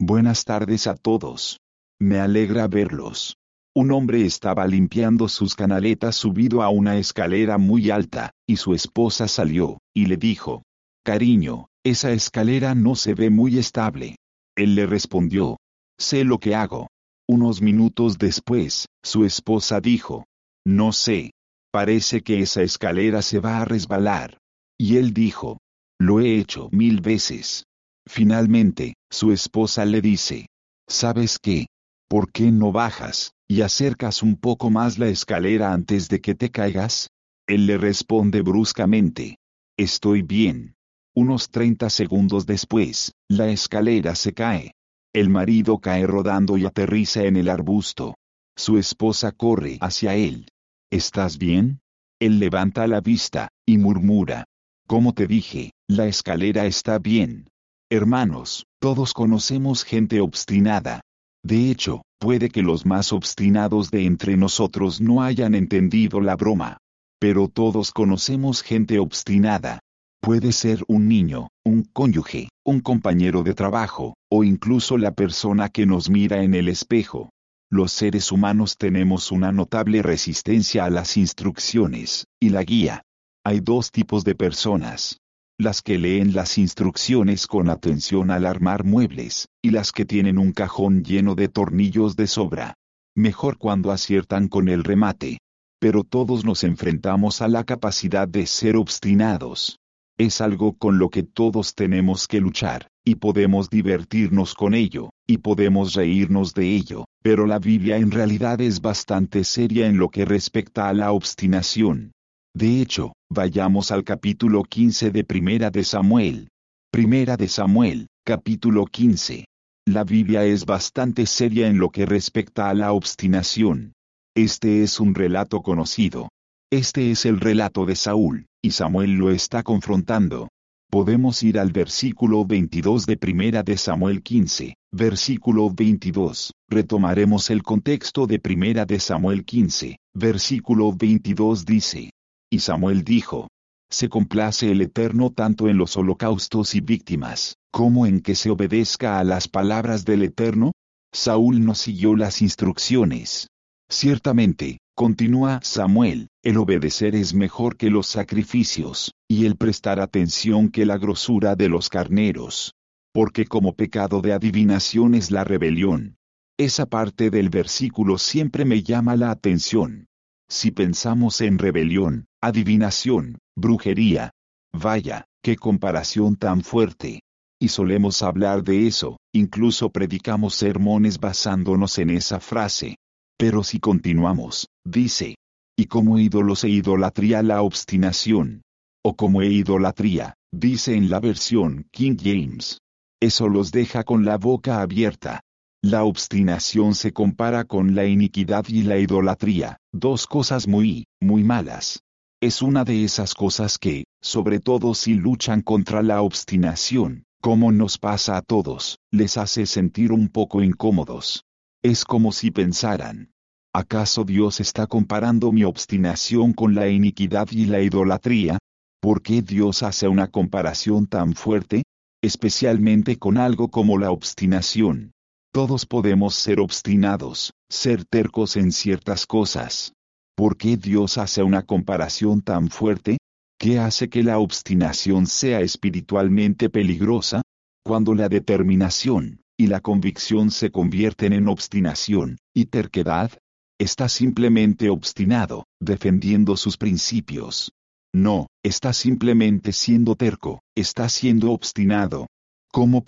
Buenas tardes a todos. Me alegra verlos. Un hombre estaba limpiando sus canaletas subido a una escalera muy alta, y su esposa salió, y le dijo: «Cariño, esa escalera no se ve muy estable». Él le respondió: «Sé lo que hago». Unos minutos después, su esposa dijo: «No sé. Parece que esa escalera se va a resbalar». Y él dijo: «Lo he hecho 1000 veces». Finalmente, su esposa le dice: «¿Sabes qué? ¿Por qué no bajas y acercas un poco más la escalera antes de que te caigas?» Él le responde bruscamente: «Estoy bien». Unos 30 segundos después, la escalera se cae. El marido cae rodando y aterriza en el arbusto. Su esposa corre hacia él. «¿Estás bien?» Él levanta la vista y murmura: «Como te dije, la escalera está bien». Hermanos, todos conocemos gente obstinada. De hecho, puede que los más obstinados de entre nosotros no hayan entendido la broma. Pero todos conocemos gente obstinada. Puede ser un niño, un cónyuge, un compañero de trabajo, o incluso la persona que nos mira en el espejo. Los seres humanos tenemos una notable resistencia a las instrucciones y la guía. Hay dos tipos de personas: las que leen las instrucciones con atención al armar muebles, y las que tienen un cajón lleno de tornillos de sobra. Mejor cuando aciertan con el remate. Pero todos nos enfrentamos a la capacidad de ser obstinados. Es algo con lo que todos tenemos que luchar, y podemos divertirnos con ello, y podemos reírnos de ello, pero la Biblia en realidad es bastante seria en lo que respecta a la obstinación. De hecho, vayamos al capítulo 15 de Primera de Samuel. Primera de Samuel, capítulo 15. La Biblia es bastante seria en lo que respecta a la obstinación. Este es un relato conocido. Este es el relato de Saúl, y Samuel lo está confrontando. Podemos ir al versículo 22 de Primera de Samuel 15, versículo 22. Retomaremos el contexto de Primera de Samuel 15, versículo 22 dice: «Y Samuel dijo: Se complace el Eterno tanto en los holocaustos y víctimas, como en que se obedezca a las palabras del Eterno». Saúl no siguió las instrucciones. Ciertamente, continúa Samuel, el obedecer es mejor que los sacrificios, y el prestar atención que la grosura de los carneros. Porque como pecado de adivinación es la rebelión. Esa parte del versículo siempre me llama la atención. Si pensamos en rebelión, adivinación, brujería, vaya, qué comparación tan fuerte. Y solemos hablar de eso, incluso predicamos sermones basándonos en esa frase. Pero si continuamos, dice: «Y como ídolos e idolatría la obstinación». O como e idolatría, dice en la versión King James. Eso los deja con la boca abierta. La obstinación se compara con la iniquidad y la idolatría, dos cosas muy, muy malas. Es una de esas cosas que, sobre todo si luchan contra la obstinación, como nos pasa a todos, les hace sentir un poco incómodos. Es como si pensaran: ¿acaso Dios está comparando mi obstinación con la iniquidad y la idolatría? ¿Por qué Dios hace una comparación tan fuerte? Especialmente con algo como la obstinación. Todos podemos ser obstinados, ser tercos en ciertas cosas. ¿Por qué Dios hace una comparación tan fuerte? ¿Qué hace que la obstinación sea espiritualmente peligrosa? Cuando la determinación y la convicción se convierten en obstinación y terquedad, está simplemente obstinado, defendiendo sus principios. No, está simplemente siendo terco, está siendo obstinado. ¿Cómo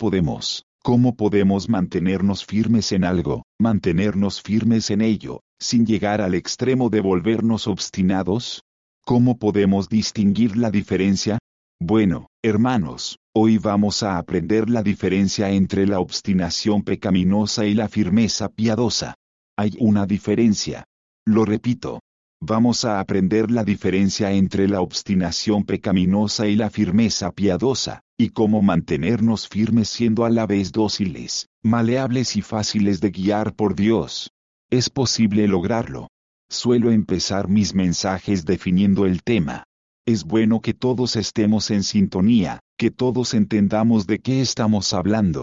podemos mantenernos firmes en algo, mantenernos firmes en ello, sin llegar al extremo de volvernos obstinados? ¿Cómo podemos distinguir la diferencia? Bueno, hermanos, hoy vamos a aprender la diferencia entre la obstinación pecaminosa y la firmeza piadosa. Hay una diferencia. Lo repito. Vamos a aprender la diferencia entre la obstinación pecaminosa y la firmeza piadosa, y cómo mantenernos firmes siendo a la vez dóciles, maleables y fáciles de guiar por Dios. Es posible lograrlo. Suelo empezar mis mensajes definiendo el tema. Es bueno que todos estemos en sintonía, que todos entendamos de qué estamos hablando.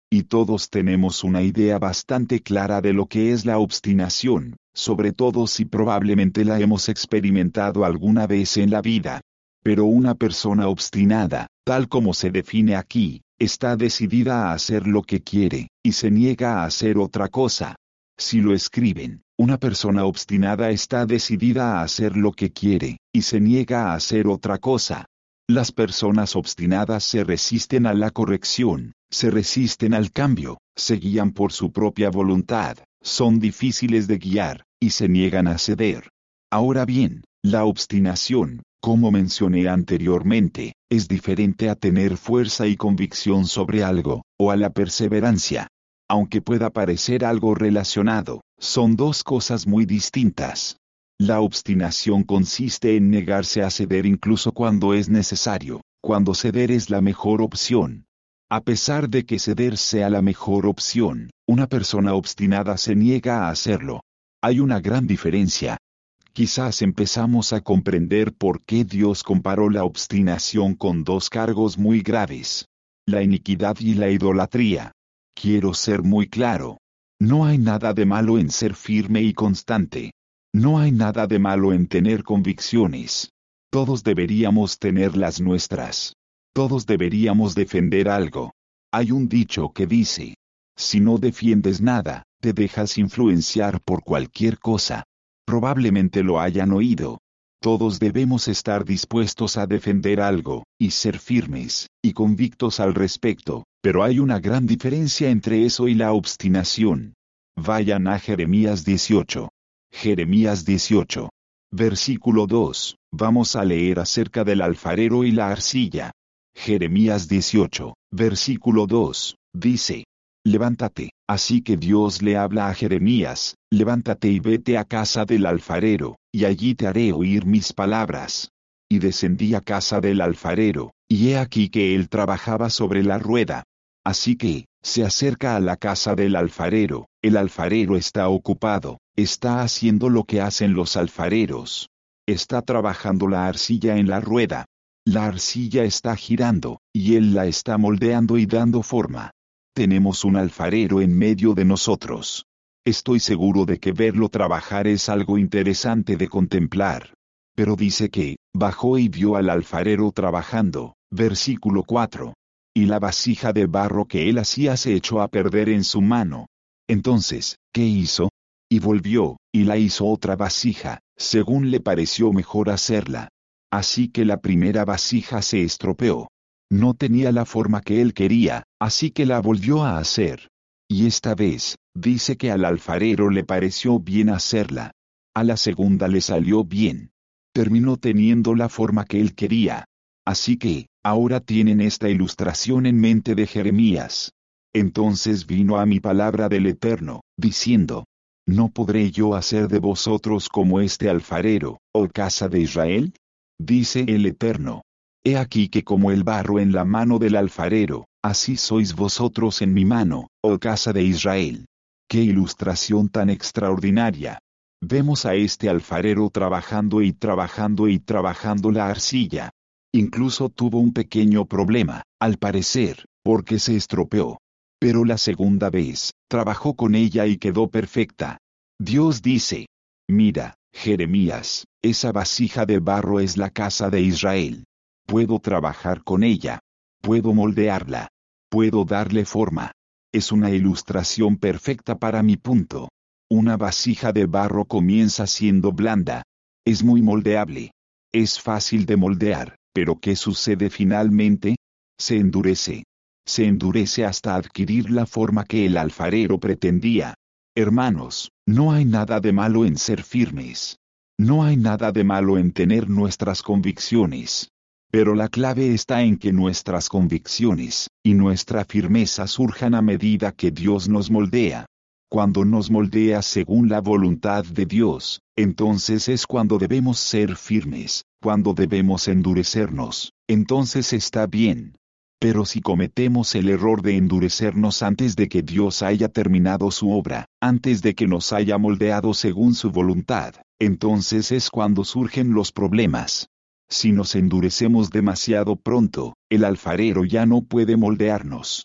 Y todos tenemos una idea bastante clara de lo que es la obstinación, sobre todo si probablemente la hemos experimentado alguna vez en la vida. Pero una persona obstinada, tal como se define aquí, está decidida a hacer lo que quiere, y se niega a hacer otra cosa. Si lo escriben, una persona obstinada está decidida a hacer lo que quiere, y se niega a hacer otra cosa. Las personas obstinadas se resisten a la corrección, se resisten al cambio, se guían por su propia voluntad, son difíciles de guiar, y se niegan a ceder. Ahora bien, la obstinación, como mencioné anteriormente, es diferente a tener fuerza y convicción sobre algo, o a la perseverancia. Aunque pueda parecer algo relacionado, son dos cosas muy distintas. La obstinación consiste en negarse a ceder incluso cuando es necesario, cuando ceder es la mejor opción. A pesar de que ceder sea la mejor opción, una persona obstinada se niega a hacerlo. Hay una gran diferencia. Quizás empezamos a comprender por qué Dios comparó la obstinación con dos cargos muy graves: la iniquidad y la idolatría. Quiero ser muy claro. No hay nada de malo en ser firme y constante. No hay nada de malo en tener convicciones. Todos deberíamos tener las nuestras. Todos deberíamos defender algo. Hay un dicho que dice: si no defiendes nada, te dejas influenciar por cualquier cosa. Probablemente lo hayan oído. Todos debemos estar dispuestos a defender algo, y ser firmes, y convictos al respecto, pero hay una gran diferencia entre eso y la obstinación. Vayan a Jeremías 18. Jeremías 18. Versículo 2, vamos a leer acerca del alfarero y la arcilla. Jeremías 18, versículo 2, dice: levántate. Así que Dios le habla a Jeremías: levántate y vete a casa del alfarero, y allí te haré oír mis palabras. Y descendí a casa del alfarero, y he aquí que él trabajaba sobre la rueda. Así que, se acerca a la casa del alfarero, el alfarero está ocupado, está haciendo lo que hacen los alfareros. Está trabajando la arcilla en la rueda. La arcilla está girando, y él la está moldeando y dando forma. Tenemos un alfarero en medio de nosotros. Estoy seguro de que verlo trabajar es algo interesante de contemplar. Pero dice que, bajó y vio al alfarero trabajando, versículo 4. Y la vasija de barro que él hacía se echó a perder en su mano. Entonces, ¿qué hizo? Y volvió, y la hizo otra vasija, según le pareció mejor hacerla. Así que la primera vasija se estropeó. No tenía la forma que él quería, así que la volvió a hacer. Y esta vez, dice que al alfarero le pareció bien hacerla. A la segunda le salió bien. Terminó teniendo la forma que él quería. Así que, ahora tienen esta ilustración en mente de Jeremías. Entonces vino a mí palabra del Eterno, diciendo: ¿no podré yo hacer de vosotros como este alfarero, oh casa de Israel? Dice el Eterno. He aquí que como el barro en la mano del alfarero, así sois vosotros en mi mano, oh casa de Israel. ¡Qué ilustración tan extraordinaria! Vemos a este alfarero trabajando y trabajando y trabajando la arcilla. Incluso tuvo un pequeño problema, al parecer, porque se estropeó. Pero la segunda vez, trabajó con ella y quedó perfecta. Dios dice: mira, Jeremías, esa vasija de barro es la casa de Israel. Puedo trabajar con ella. Puedo moldearla. Puedo darle forma. Es una ilustración perfecta para mi punto. Una vasija de barro comienza siendo blanda. Es muy moldeable. Es fácil de moldear, pero ¿qué sucede finalmente? Se endurece. Se endurece hasta adquirir la forma que el alfarero pretendía. Hermanos, no hay nada de malo en ser firmes. No hay nada de malo en tener nuestras convicciones. Pero la clave está en que nuestras convicciones y nuestra firmeza surjan a medida que Dios nos moldea. Cuando nos moldea según la voluntad de Dios, entonces es cuando debemos ser firmes, cuando debemos endurecernos, entonces está bien. Pero si cometemos el error de endurecernos antes de que Dios haya terminado su obra, antes de que nos haya moldeado según su voluntad, entonces es cuando surgen los problemas. Si nos endurecemos demasiado pronto, el alfarero ya no puede moldearnos.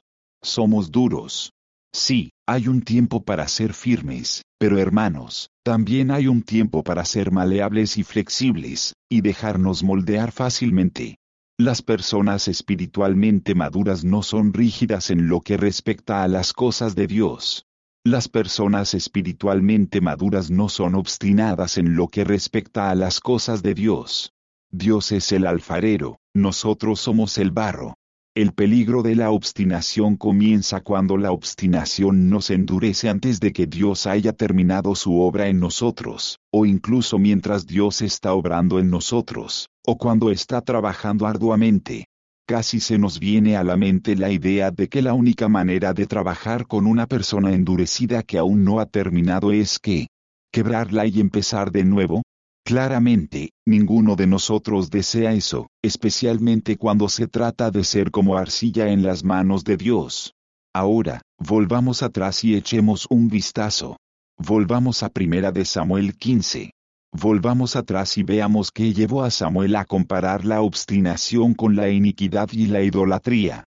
Somos duros. Sí, hay un tiempo para ser firmes, pero hermanos, también hay un tiempo para ser maleables y flexibles, y dejarnos moldear fácilmente. Las personas espiritualmente maduras no son rígidas en lo que respecta a las cosas de Dios. Las personas espiritualmente maduras no son obstinadas en lo que respecta a las cosas de Dios. Dios es el alfarero, nosotros somos el barro. El peligro de la obstinación comienza cuando la obstinación nos endurece antes de que Dios haya terminado su obra en nosotros, o incluso mientras Dios está obrando en nosotros, o cuando está trabajando arduamente. Casi se nos viene a la mente la idea de que la única manera de trabajar con una persona endurecida que aún no ha terminado es que quebrarla y empezar de nuevo. Claramente, ninguno de nosotros desea eso, especialmente cuando se trata de ser como arcilla en las manos de Dios. Ahora, volvamos atrás y echemos un vistazo. Volvamos a 1 de Samuel 15. Volvamos atrás y veamos qué llevó a Samuel a comparar la obstinación con la iniquidad y la idolatría.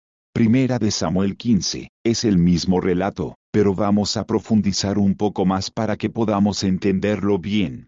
1 de Samuel 15, es el mismo relato, pero vamos a profundizar un poco más para que podamos entenderlo bien.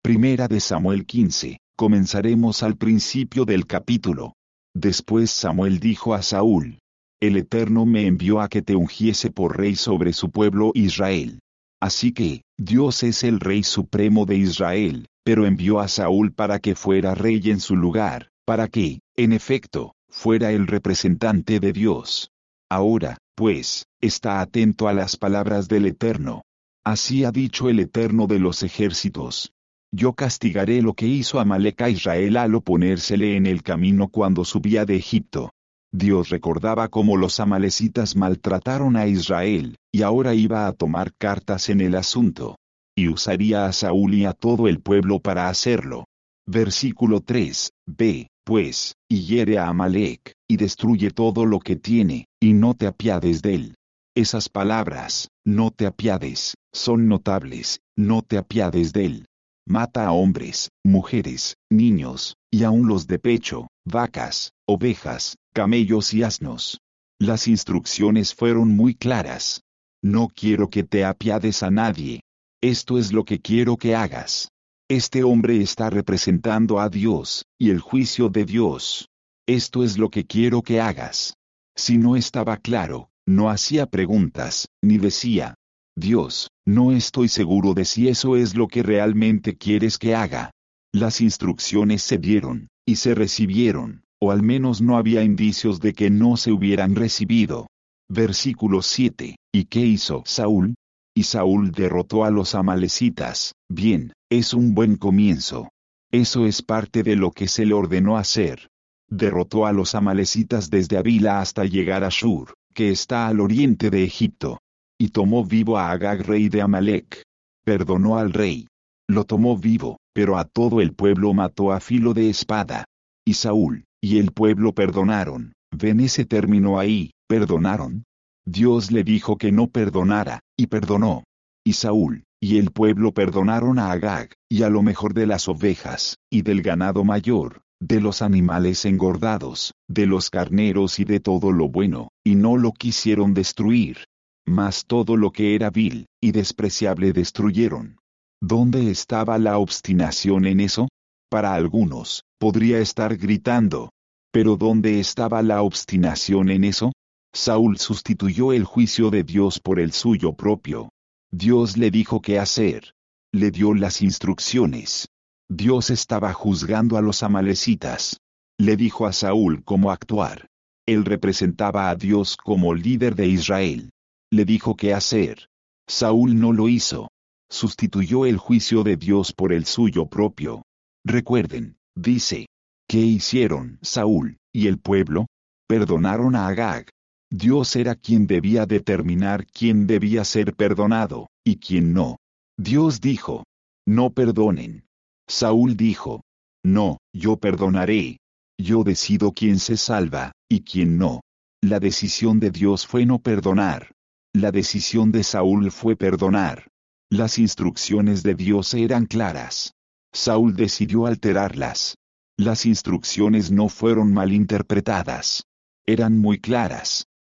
1 de Samuel 15, comenzaremos al principio del capítulo. Después Samuel dijo a Saúl: El Eterno me envió a que te ungiese por rey sobre su pueblo Israel. Así que, Dios es el Rey Supremo de Israel, pero envió a Saúl para que fuera rey en su lugar, para que, en efecto, fuera el representante de Dios. Ahora, pues, está atento a las palabras del Eterno. Así ha dicho el Eterno de los ejércitos: Yo castigaré lo que hizo Amalec a Israel al oponérsele en el camino cuando subía de Egipto. Dios recordaba cómo los amalecitas maltrataron a Israel, y ahora iba a tomar cartas en el asunto. Y usaría a Saúl y a todo el pueblo para hacerlo. Versículo 3, ve, pues, y hiere a Amalec, y destruye todo lo que tiene, y no te apiades de él. Esas palabras, no te apiades, son notables, no te apiades de él. Mata a hombres, mujeres, niños, y aun los de pecho, vacas, ovejas, camellos y asnos. Las instrucciones fueron muy claras. No quiero que te apiades a nadie. Esto es lo que quiero que hagas. Este hombre está representando a Dios, y el juicio de Dios. Esto es lo que quiero que hagas. Si no estaba claro, no hacía preguntas, ni decía: Dios, no estoy seguro de si eso es lo que realmente quieres que haga. Las instrucciones se dieron, y se recibieron, o al menos no había indicios de que no se hubieran recibido. Versículo 7, ¿y qué hizo Saúl? Y Saúl derrotó a los amalecitas. Bien, es un buen comienzo. Eso es parte de lo que se le ordenó hacer. Derrotó a los amalecitas desde Avila hasta llegar a Shur, que está al oriente de Egipto. Y tomó vivo a Agag, rey de Amalec. Perdonó al rey. Lo tomó vivo, pero a todo el pueblo mató a filo de espada. Y Saúl, y el pueblo perdonaron. ¿Ven ese término ahí, perdonaron? Dios le dijo que no perdonara, y perdonó. Y Saúl, y el pueblo perdonaron a Agag, y a lo mejor de las ovejas, y del ganado mayor, de los animales engordados, de los carneros y de todo lo bueno, y no lo quisieron destruir. Mas todo lo que era vil y despreciable destruyeron. ¿Dónde estaba la obstinación en eso? Para algunos, podría estar gritando. Pero ¿dónde estaba la obstinación en eso? Saúl sustituyó el juicio de Dios por el suyo propio. Dios le dijo qué hacer. Le dio las instrucciones. Dios estaba juzgando a los amalecitas. Le dijo a Saúl cómo actuar. Él representaba a Dios como líder de Israel. Le dijo qué hacer. Saúl no lo hizo. Sustituyó el juicio de Dios por el suyo propio. Recuerden, dice, ¿qué hicieron Saúl y el pueblo? Perdonaron a Agag. Dios era quien debía determinar quién debía ser perdonado, y quién no. Dios dijo: no perdonen. Saúl dijo: no, yo perdonaré. Yo decido quién se salva, y quién no. La decisión de Dios fue no perdonar. La decisión de Saúl fue perdonar. Las instrucciones de Dios eran claras. Saúl decidió alterarlas. Las instrucciones no fueron malinterpretadas. Eran muy claras.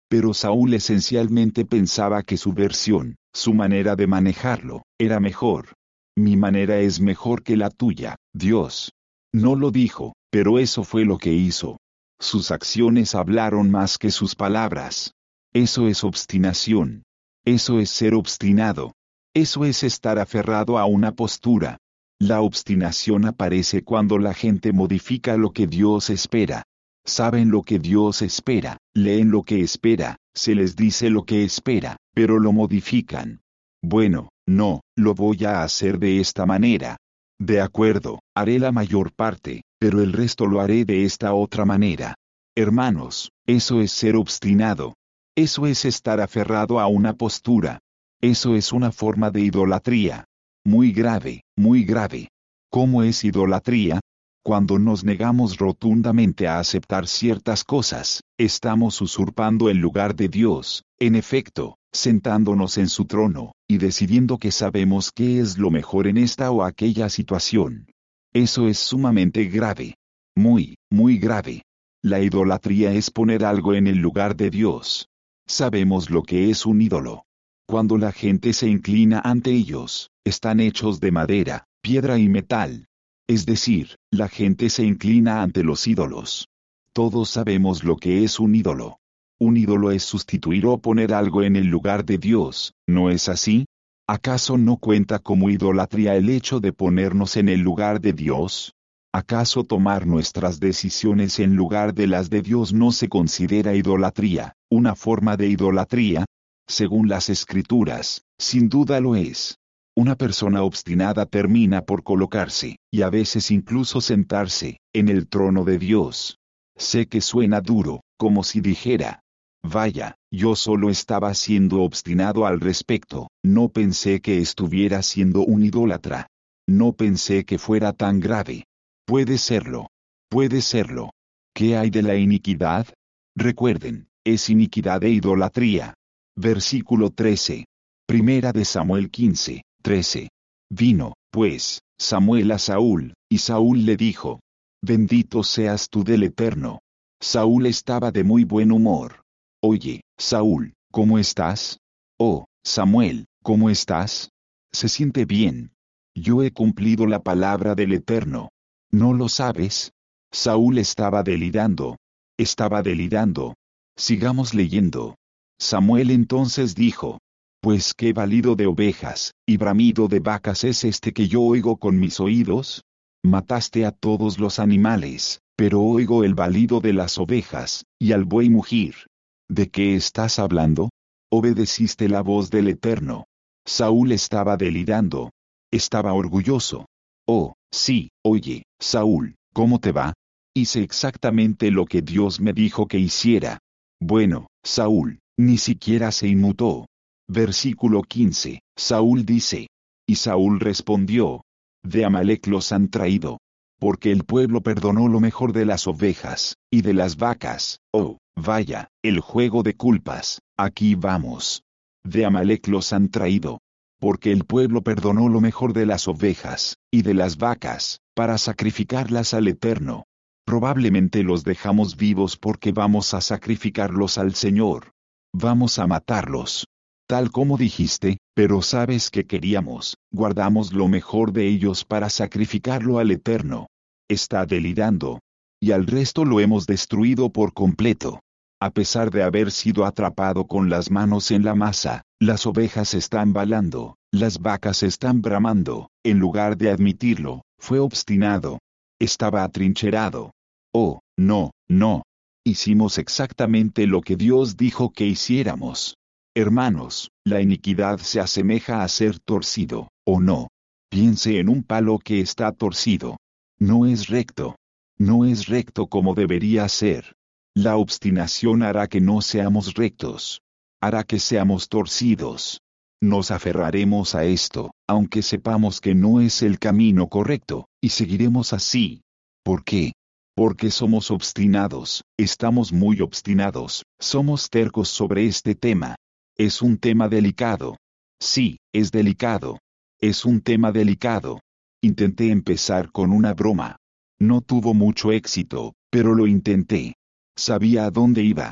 Pero Saúl esencialmente pensaba que su versión, su manera de manejarlo, era mejor. Mi manera es mejor que la tuya, Dios. No lo dijo, pero eso fue lo que hizo. Sus acciones hablaron más que sus palabras. Eso es obstinación. Eso es ser obstinado. Eso es estar aferrado a una postura. La obstinación aparece cuando la gente modifica lo que Dios espera. Saben lo que Dios espera, leen lo que espera, se les dice lo que espera, pero lo modifican. Bueno, no, lo voy a hacer de esta manera. De acuerdo, haré la mayor parte, pero el resto lo haré de esta otra manera. Hermanos, eso es ser obstinado. Eso es estar aferrado a una postura. Eso es una forma de idolatría. Muy grave, muy grave. ¿Cómo es idolatría? Cuando nos negamos rotundamente a aceptar ciertas cosas, estamos usurpando el lugar de Dios, en efecto, sentándonos en su trono, y decidiendo que sabemos qué es lo mejor en esta o aquella situación. Eso es sumamente grave. Muy, muy grave. La idolatría es poner algo en el lugar de Dios. Sabemos lo que es un ídolo. Cuando la gente se inclina ante ellos, están hechos de madera, piedra y metal. Es decir, la gente se inclina ante los ídolos. Todos sabemos lo que es un ídolo. Un ídolo es sustituir o poner algo en el lugar de Dios, ¿no es así? ¿Acaso no cuenta como idolatría el hecho de ponernos en el lugar de Dios? ¿Acaso tomar nuestras decisiones en lugar de las de Dios no se considera idolatría, una forma de idolatría? Según las Escrituras, sin duda lo es. Una persona obstinada termina por colocarse, y a veces incluso sentarse, en el trono de Dios. Sé que suena duro, como si dijera, vaya, yo solo estaba siendo obstinado al respecto, no pensé que estuviera siendo un idólatra. No pensé que fuera tan grave. Puede serlo. Puede serlo. ¿Qué hay de la iniquidad? Recuerden, es iniquidad e idolatría. Versículo 13. Primera de Samuel 15. 13. Vino, pues, Samuel a Saúl, y Saúl le dijo, bendito seas tú del Eterno. Saúl estaba de muy buen humor. Oye, Saúl, ¿cómo estás? Oh, Samuel, ¿cómo estás? Se siente bien. Yo he cumplido la palabra del Eterno. ¿No lo sabes? Saúl estaba delirando. Estaba delirando. Sigamos leyendo. Samuel entonces dijo, pues qué balido de ovejas, y bramido de vacas es este que yo oigo con mis oídos. Mataste a todos los animales, pero oigo el balido de las ovejas, y al buey mugir. ¿De qué estás hablando? Obedeciste la voz del Eterno. Saúl estaba delirando. Estaba orgulloso. Oh, sí, oye, Saúl, ¿cómo te va? Hice exactamente lo que Dios me dijo que hiciera. Bueno, Saúl, ni siquiera se inmutó. Versículo 15, Saúl dice. Y Saúl respondió, de Amalec los han traído. Porque el pueblo perdonó lo mejor de las ovejas, y de las vacas. Oh, vaya, el juego de culpas, aquí vamos. De Amalec los han traído. Porque el pueblo perdonó lo mejor de las ovejas, y de las vacas, para sacrificarlas al Eterno. Probablemente los dejamos vivos porque vamos a sacrificarlos al Señor. Vamos a matarlos. Tal como dijiste, pero sabes que queríamos, guardamos lo mejor de ellos para sacrificarlo al Eterno. Está delirando. Y al resto lo hemos destruido por completo. A pesar de haber sido atrapado con las manos en la masa, las ovejas están balando, las vacas están bramando, en lugar de admitirlo, fue obstinado. Estaba atrincherado. Oh, no, no. Hicimos exactamente lo que Dios dijo que hiciéramos. Hermanos, la iniquidad se asemeja a ser torcido, ¿o no? Piense en un palo que está torcido. No es recto. No es recto como debería ser. La obstinación hará que no seamos rectos. Hará que seamos torcidos. Nos aferraremos a esto, aunque sepamos que no es el camino correcto, y seguiremos así. ¿Por qué? Porque somos obstinados, estamos muy obstinados, somos tercos sobre este tema. Es un tema delicado. Sí, es delicado. Es un tema delicado. Intenté empezar con una broma. No tuvo mucho éxito, pero lo intenté. Sabía a dónde iba.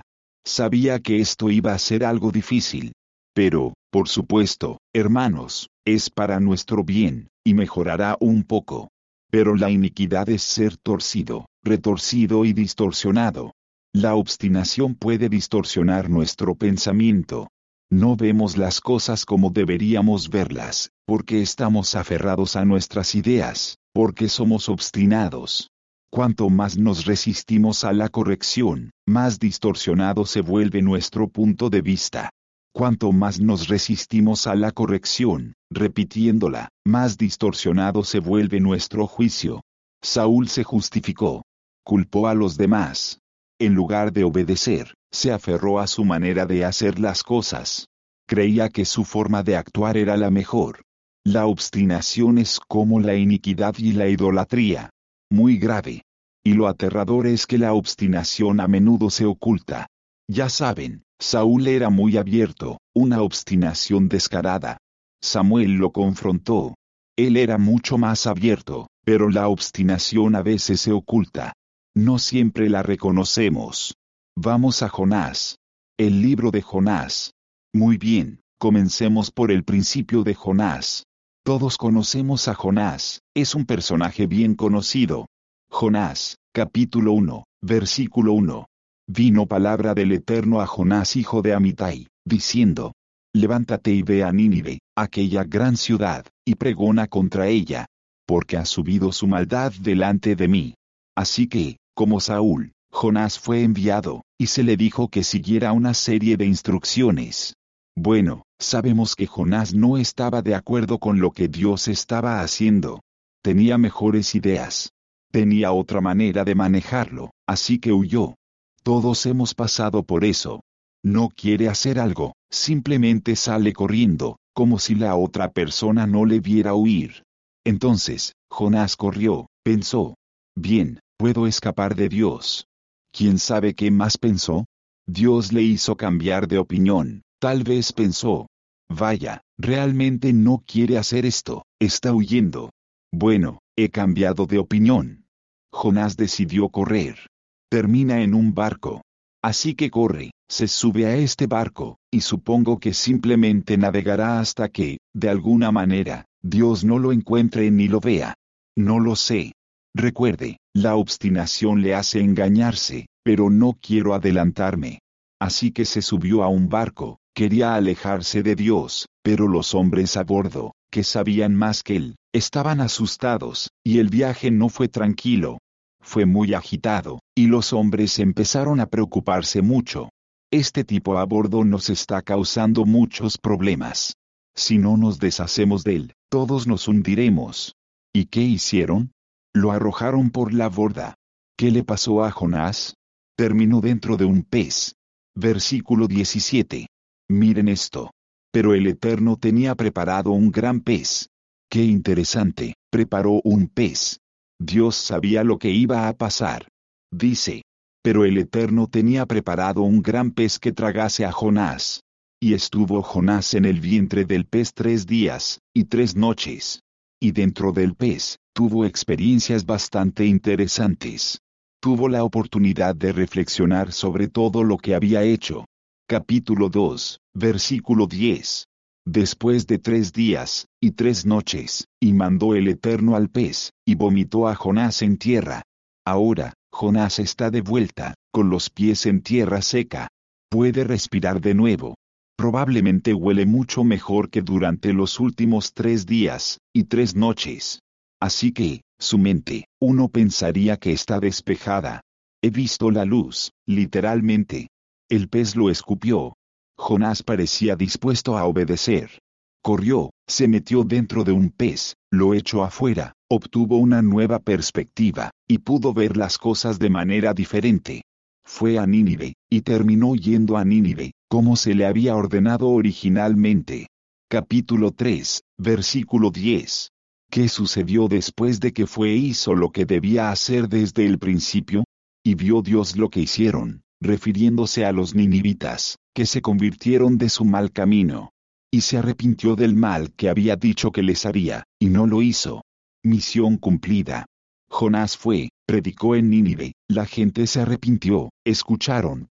Sabía que esto iba a ser algo difícil. Pero, por supuesto, hermanos, es para nuestro bien, y mejorará un poco. Pero la iniquidad es ser torcido, retorcido y distorsionado. La obstinación puede distorsionar nuestro pensamiento. No vemos las cosas como deberíamos verlas, porque estamos aferrados a nuestras ideas, porque somos obstinados. Cuanto más nos resistimos a la corrección, más distorsionado se vuelve nuestro punto de vista. Cuanto más nos resistimos a la corrección, repitiéndola, más distorsionado se vuelve nuestro juicio. Saúl se justificó. Culpó a los demás. En lugar de obedecer, se aferró a su manera de hacer las cosas. Creía que su forma de actuar era la mejor. La obstinación es como la iniquidad y la idolatría. Muy grave. Y lo aterrador es que la obstinación a menudo se oculta. Ya saben, Saúl era muy abierto, una obstinación descarada. Samuel lo confrontó. Él era mucho más abierto, pero la obstinación a veces se oculta. No siempre la reconocemos. Vamos a Jonás. El libro de Jonás. Muy bien, comencemos por el principio de Jonás. Todos conocemos a Jonás, es un personaje bien conocido. Jonás, capítulo 1, versículo 1. Vino palabra del Eterno a Jonás hijo de Amitai, diciendo: Levántate y ve a Nínive, aquella gran ciudad, y pregona contra ella, porque ha subido su maldad delante de mí. Así que, como Saúl, Jonás fue enviado, y se le dijo que siguiera una serie de instrucciones. Bueno, sabemos que Jonás no estaba de acuerdo con lo que Dios estaba haciendo. Tenía mejores ideas. Tenía otra manera de manejarlo, así que huyó. Todos hemos pasado por eso. No quiere hacer algo, simplemente sale corriendo, como si la otra persona no le viera huir. Entonces, Jonás corrió, pensó: bien, puedo escapar de Dios. ¿Quién sabe qué más pensó? Dios le hizo cambiar de opinión. Tal vez pensó: vaya, realmente no quiere hacer esto, está huyendo. Bueno, he cambiado de opinión. Jonás decidió correr. Termina en un barco. Así que corre, se sube a este barco, y supongo que simplemente navegará hasta que, de alguna manera, Dios no lo encuentre ni lo vea. No lo sé. Recuerde, la obstinación le hace engañarse, pero no quiero adelantarme. Así que se subió a un barco, quería alejarse de Dios, pero los hombres a bordo, que sabían más que él, estaban asustados, y el viaje no fue tranquilo. Fue muy agitado, y los hombres empezaron a preocuparse mucho. Este tipo a bordo nos está causando muchos problemas. Si no nos deshacemos de él, todos nos hundiremos. ¿Y qué hicieron? Lo arrojaron por la borda. ¿Qué le pasó a Jonás? Terminó dentro de un pez. Versículo 17. Miren esto. Pero el Eterno tenía preparado un gran pez. Qué interesante, preparó un pez. Dios sabía lo que iba a pasar. Dice: pero el Eterno tenía preparado un gran pez que tragase a Jonás. Y estuvo Jonás en el vientre del pez 3 días, y 3 noches. Y dentro del pez, tuvo experiencias bastante interesantes. Tuvo la oportunidad de reflexionar sobre todo lo que había hecho. Capítulo 2, versículo 10. Después de 3 días, y 3 noches, y mandó el Eterno al pez, y vomitó a Jonás en tierra. Ahora, Jonás está de vuelta, con los pies en tierra seca. Puede respirar de nuevo. Probablemente huele mucho mejor que durante los últimos 3 días, y 3 noches. Así que, su mente, uno pensaría que está despejada. He visto la luz, literalmente. El pez lo escupió. Jonás parecía dispuesto a obedecer. Corrió, se metió dentro de un pez, lo echó afuera, obtuvo una nueva perspectiva, y pudo ver las cosas de manera diferente. Fue a Nínive, y terminó yendo a Nínive, como se le había ordenado originalmente. Capítulo 3, versículo 10. ¿Qué sucedió después de que fue e hizo lo que debía hacer desde el principio? Y vio Dios lo que hicieron, refiriéndose a los ninivitas, que se convirtieron de su mal camino. Y se arrepintió del mal que había dicho que les haría, y no lo hizo. Misión cumplida. Jonás fue, predicó en Nínive, la gente se arrepintió, escucharon,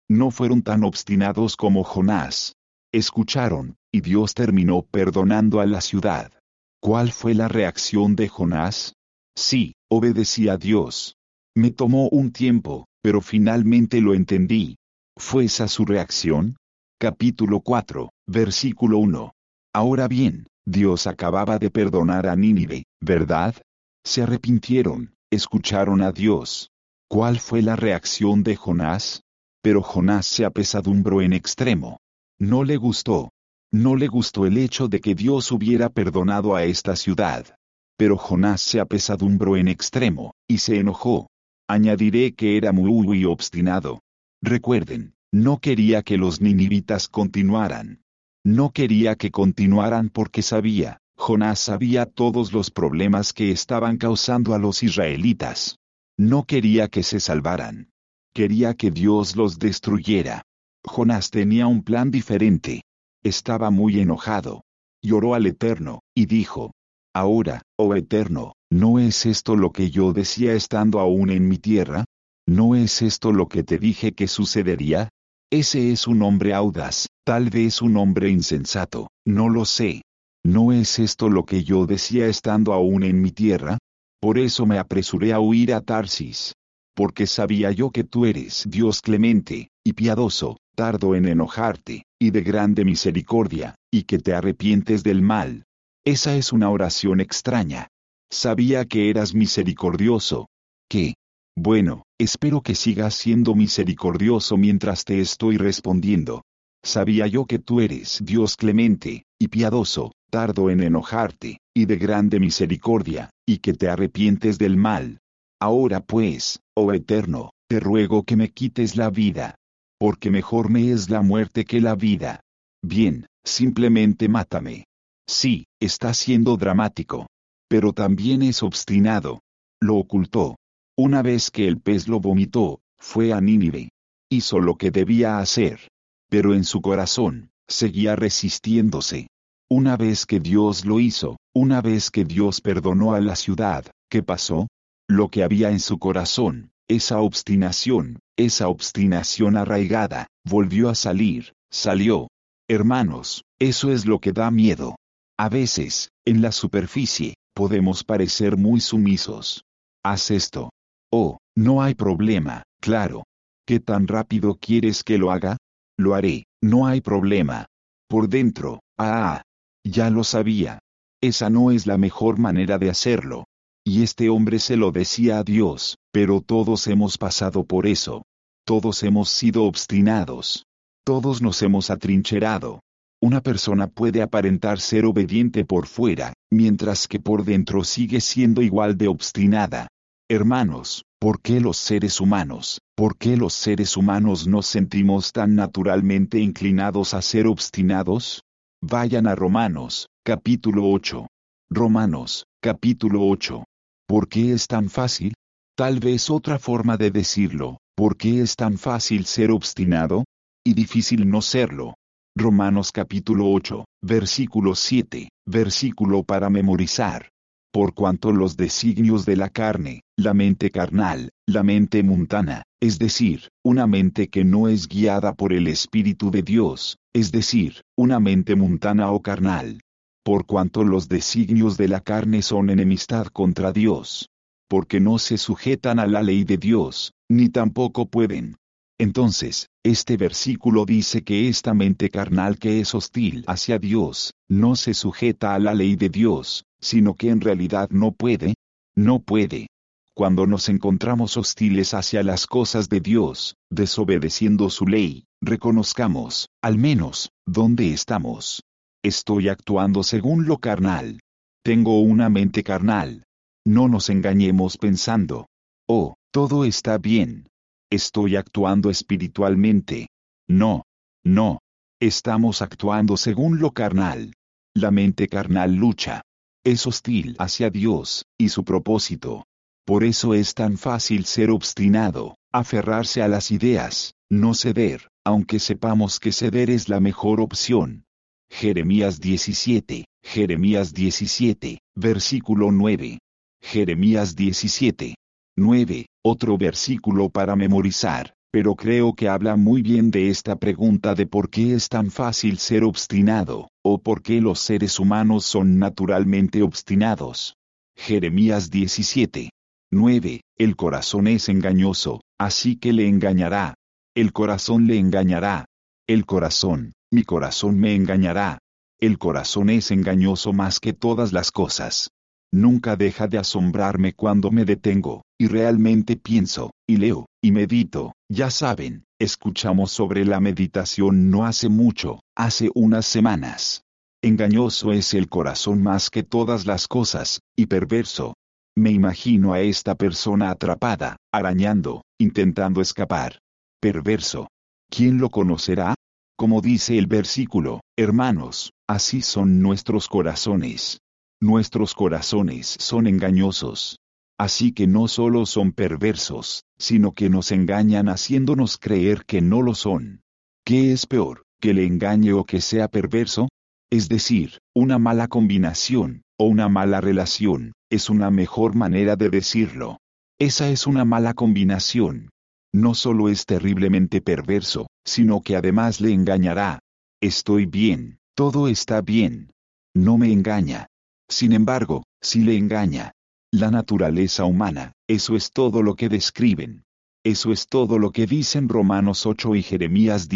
No fueron tan obstinados como Jonás. Escucharon, y Dios terminó perdonando a la ciudad. ¿Cuál fue la reacción de Jonás? Sí, obedecí a Dios. Me tomó un tiempo, pero finalmente lo entendí. ¿Fue esa su reacción? Capítulo 4, versículo 1. Ahora bien, Dios acababa de perdonar a Nínive, ¿verdad? Se arrepintieron, escucharon a Dios. ¿Cuál fue la reacción de Jonás? Pero Jonás se apesadumbró en extremo. No le gustó. No le gustó el hecho de que Dios hubiera perdonado a esta ciudad. Pero Jonás se apesadumbró en extremo, y se enojó. Añadiré que era muy obstinado. Recuerden, no quería que los ninivitas continuaran. No quería que continuaran porque sabía, Jonás sabía todos los problemas que estaban causando a los israelitas. No quería que se salvaran. Quería que Dios los destruyera. Jonás tenía un plan diferente. Estaba muy enojado. Lloró al Eterno, y dijo: Ahora, oh Eterno, ¿no es esto lo que yo decía estando aún en mi tierra? ¿No es esto lo que te dije que sucedería? Ese es un hombre audaz, tal vez un hombre insensato, no lo sé. ¿No es esto lo que yo decía estando aún en mi tierra? Por eso me apresuré a huir a Tarsis. Porque sabía yo que tú eres Dios clemente, y piadoso, tardo en enojarte, y de grande misericordia, y que te arrepientes del mal. Esa es una oración extraña. Sabía que eras misericordioso. ¿Qué? Bueno, espero que sigas siendo misericordioso mientras te estoy respondiendo. Sabía yo que tú eres Dios clemente, y piadoso, tardo en enojarte, y de grande misericordia, y que te arrepientes del mal. Ahora pues, oh Eterno, te ruego que me quites la vida. Porque mejor me es la muerte que la vida. Bien, simplemente mátame. Sí, está siendo dramático. Pero también es obstinado. Lo ocultó. Una vez que el pez lo vomitó, fue a Nínive. Hizo lo que debía hacer. Pero en su corazón, seguía resistiéndose. Una vez que Dios lo hizo, una vez que Dios perdonó a la ciudad, ¿qué pasó? Lo que había en su corazón, esa obstinación arraigada, volvió a salir, salió. Hermanos, eso es lo que da miedo. A veces, en la superficie, podemos parecer muy sumisos. Haz esto. Oh, no hay problema, claro. ¿Qué tan rápido quieres que lo haga? Lo haré, no hay problema. Por dentro, ya lo sabía. Esa no es la mejor manera de hacerlo. Y este hombre se lo decía a Dios, pero todos hemos pasado por eso. Todos hemos sido obstinados. Todos nos hemos atrincherado. Una persona puede aparentar ser obediente por fuera, mientras que por dentro sigue siendo igual de obstinada. Hermanos, ¿por qué los seres humanos nos sentimos tan naturalmente inclinados a ser obstinados? Vayan a Romanos, capítulo 8. Romanos, capítulo 8. ¿Por qué es tan fácil? Tal vez otra forma de decirlo, ¿por qué es tan fácil ser obstinado? Y difícil no serlo. Romanos capítulo 8, versículo 7, versículo para memorizar. Por cuanto los designios de la carne, la mente carnal, la mente mundana, es decir, una mente que no es guiada por el Espíritu de Dios, es decir, una mente mundana o carnal. Por cuanto los designios de la carne son enemistad contra Dios. Porque no se sujetan a la ley de Dios, ni tampoco pueden. Entonces, este versículo dice que esta mente carnal que es hostil hacia Dios, no se sujeta a la ley de Dios, sino que en realidad no puede. No puede. Cuando nos encontramos hostiles hacia las cosas de Dios, desobedeciendo su ley, reconozcamos, al menos, dónde estamos. Estoy actuando según lo carnal. Tengo una mente carnal. No nos engañemos pensando: oh, todo está bien. Estoy actuando espiritualmente. No. No. Estamos actuando según lo carnal. La mente carnal lucha. Es hostil hacia Dios y su propósito. Por eso es tan fácil ser obstinado, aferrarse a las ideas, no ceder, aunque sepamos que ceder es la mejor opción. Jeremías 17, versículo 9. Jeremías 17, 9, otro versículo para memorizar. Pero creo que habla muy bien de esta pregunta de por qué es tan fácil ser obstinado, o por qué los seres humanos son naturalmente obstinados. Jeremías 17:9. El corazón es engañoso, así que le engañará. El corazón le engañará. El corazón, mi corazón me engañará. El corazón es engañoso más que todas las cosas. Nunca deja de asombrarme cuando me detengo, y realmente pienso, y leo, y medito. Ya saben, escuchamos sobre la meditación no hace mucho, hace unas semanas. Engañoso es el corazón más que todas las cosas, y perverso. Me imagino a esta persona atrapada, arañando, intentando escapar. Perverso. ¿Quién lo conocerá? Como dice el versículo, hermanos, así son nuestros corazones. Nuestros corazones son engañosos. Así que no solo son perversos, sino que nos engañan haciéndonos creer que no lo son. ¿Qué es peor, que le engañe o que sea perverso? Es decir, una mala combinación, o una mala relación, es una mejor manera de decirlo. Esa es una mala combinación. No solo es terriblemente perverso, sino que además le engañará. Estoy bien, todo está bien. No me engaña. Sin embargo, sí le engaña. La naturaleza humana, eso es todo lo que describen. Eso es todo lo que dicen Romanos 8 y Jeremías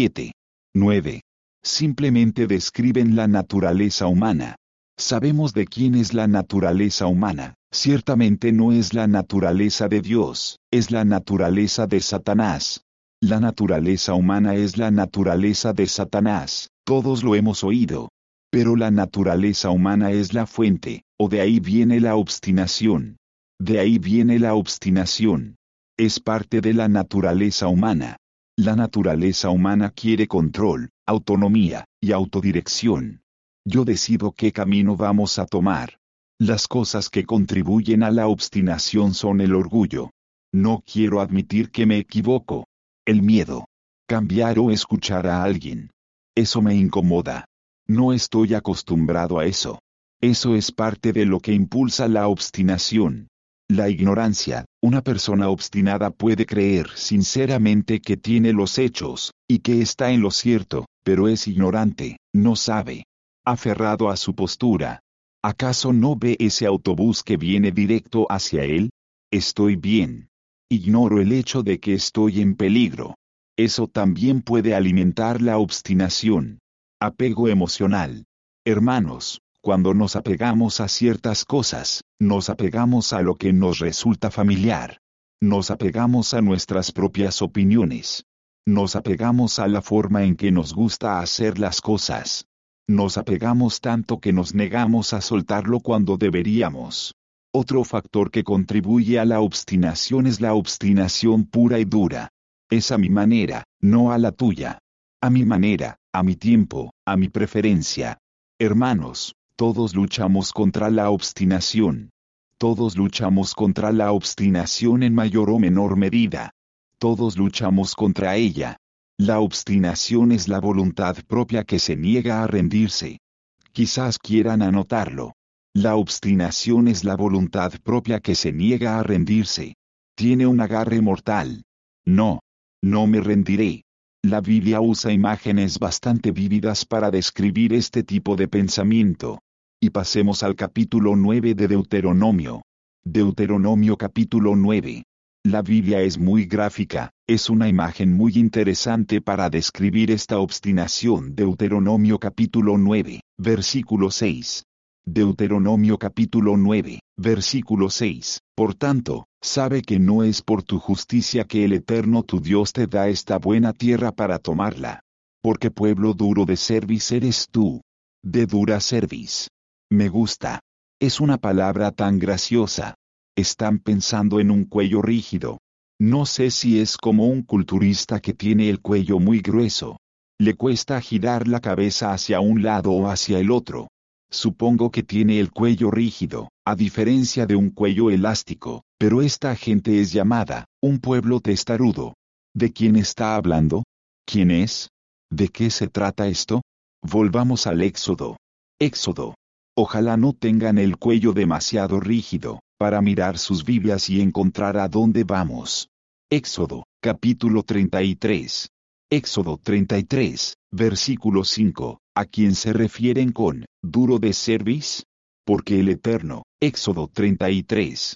17:9. Simplemente describen la naturaleza humana. Sabemos de quién es la naturaleza humana. Ciertamente no es la naturaleza de Dios, es la naturaleza de Satanás. La naturaleza humana es la naturaleza de Satanás, todos lo hemos oído. Pero la naturaleza humana es la fuente, o de ahí viene la obstinación. De ahí viene la obstinación. Es parte de la naturaleza humana. La naturaleza humana quiere control, autonomía, y autodirección. Yo decido qué camino vamos a tomar. Las cosas que contribuyen a la obstinación son el orgullo. No quiero admitir que me equivoco. El miedo. Cambiar o escuchar a alguien. Eso me incomoda. No estoy acostumbrado a eso. Eso es parte de lo que impulsa la obstinación. La ignorancia. Una persona obstinada puede creer sinceramente que tiene los hechos, y que está en lo cierto, pero es ignorante, no sabe. Aferrado a su postura. ¿Acaso no ve ese autobús que viene directo hacia él? Estoy bien. Ignoro el hecho de que estoy en peligro. Eso también puede alimentar la obstinación. Apego emocional. Hermanos, cuando nos apegamos a ciertas cosas, nos apegamos a lo que nos resulta familiar. Nos apegamos a nuestras propias opiniones. Nos apegamos a la forma en que nos gusta hacer las cosas. Nos apegamos tanto que nos negamos a soltarlo cuando deberíamos. Otro factor que contribuye a la obstinación es la obstinación pura y dura. Es a mi manera, no a la tuya. A mi manera, a mi tiempo, a mi preferencia. Hermanos, todos luchamos contra la obstinación. Todos luchamos contra la obstinación en mayor o menor medida. Todos luchamos contra ella. La obstinación es la voluntad propia que se niega a rendirse. Quizás quieran anotarlo. La obstinación es la voluntad propia que se niega a rendirse. Tiene un agarre mortal. No. No me rendiré. La Biblia usa imágenes bastante vívidas para describir este tipo de pensamiento. Y pasemos al capítulo 9 de Deuteronomio. Deuteronomio capítulo 9. La Biblia es muy gráfica, es una imagen muy interesante para describir esta obstinación. Deuteronomio capítulo 9, versículo 6. Deuteronomio capítulo 9, versículo 6. Por tanto, sabe que no es por tu justicia que el Eterno tu Dios te da esta buena tierra para tomarla. Porque pueblo duro de cerviz eres tú. De dura cerviz. Me gusta. Es una palabra tan graciosa. Están pensando en un cuello rígido. No sé si es como un culturista que tiene el cuello muy grueso. Le cuesta girar la cabeza hacia un lado o hacia el otro. Supongo que tiene el cuello rígido, a diferencia de un cuello elástico, pero esta gente es llamada, un pueblo testarudo. ¿De quién está hablando? ¿Quién es? ¿De qué se trata esto? Volvamos al Éxodo. Éxodo. Ojalá no tengan el cuello demasiado rígido, para mirar sus Biblias y encontrar a dónde vamos. Éxodo, capítulo 33. Éxodo 33, versículo 5. ¿A quién se refieren con duro de cerviz? Porque el Eterno, Éxodo 33.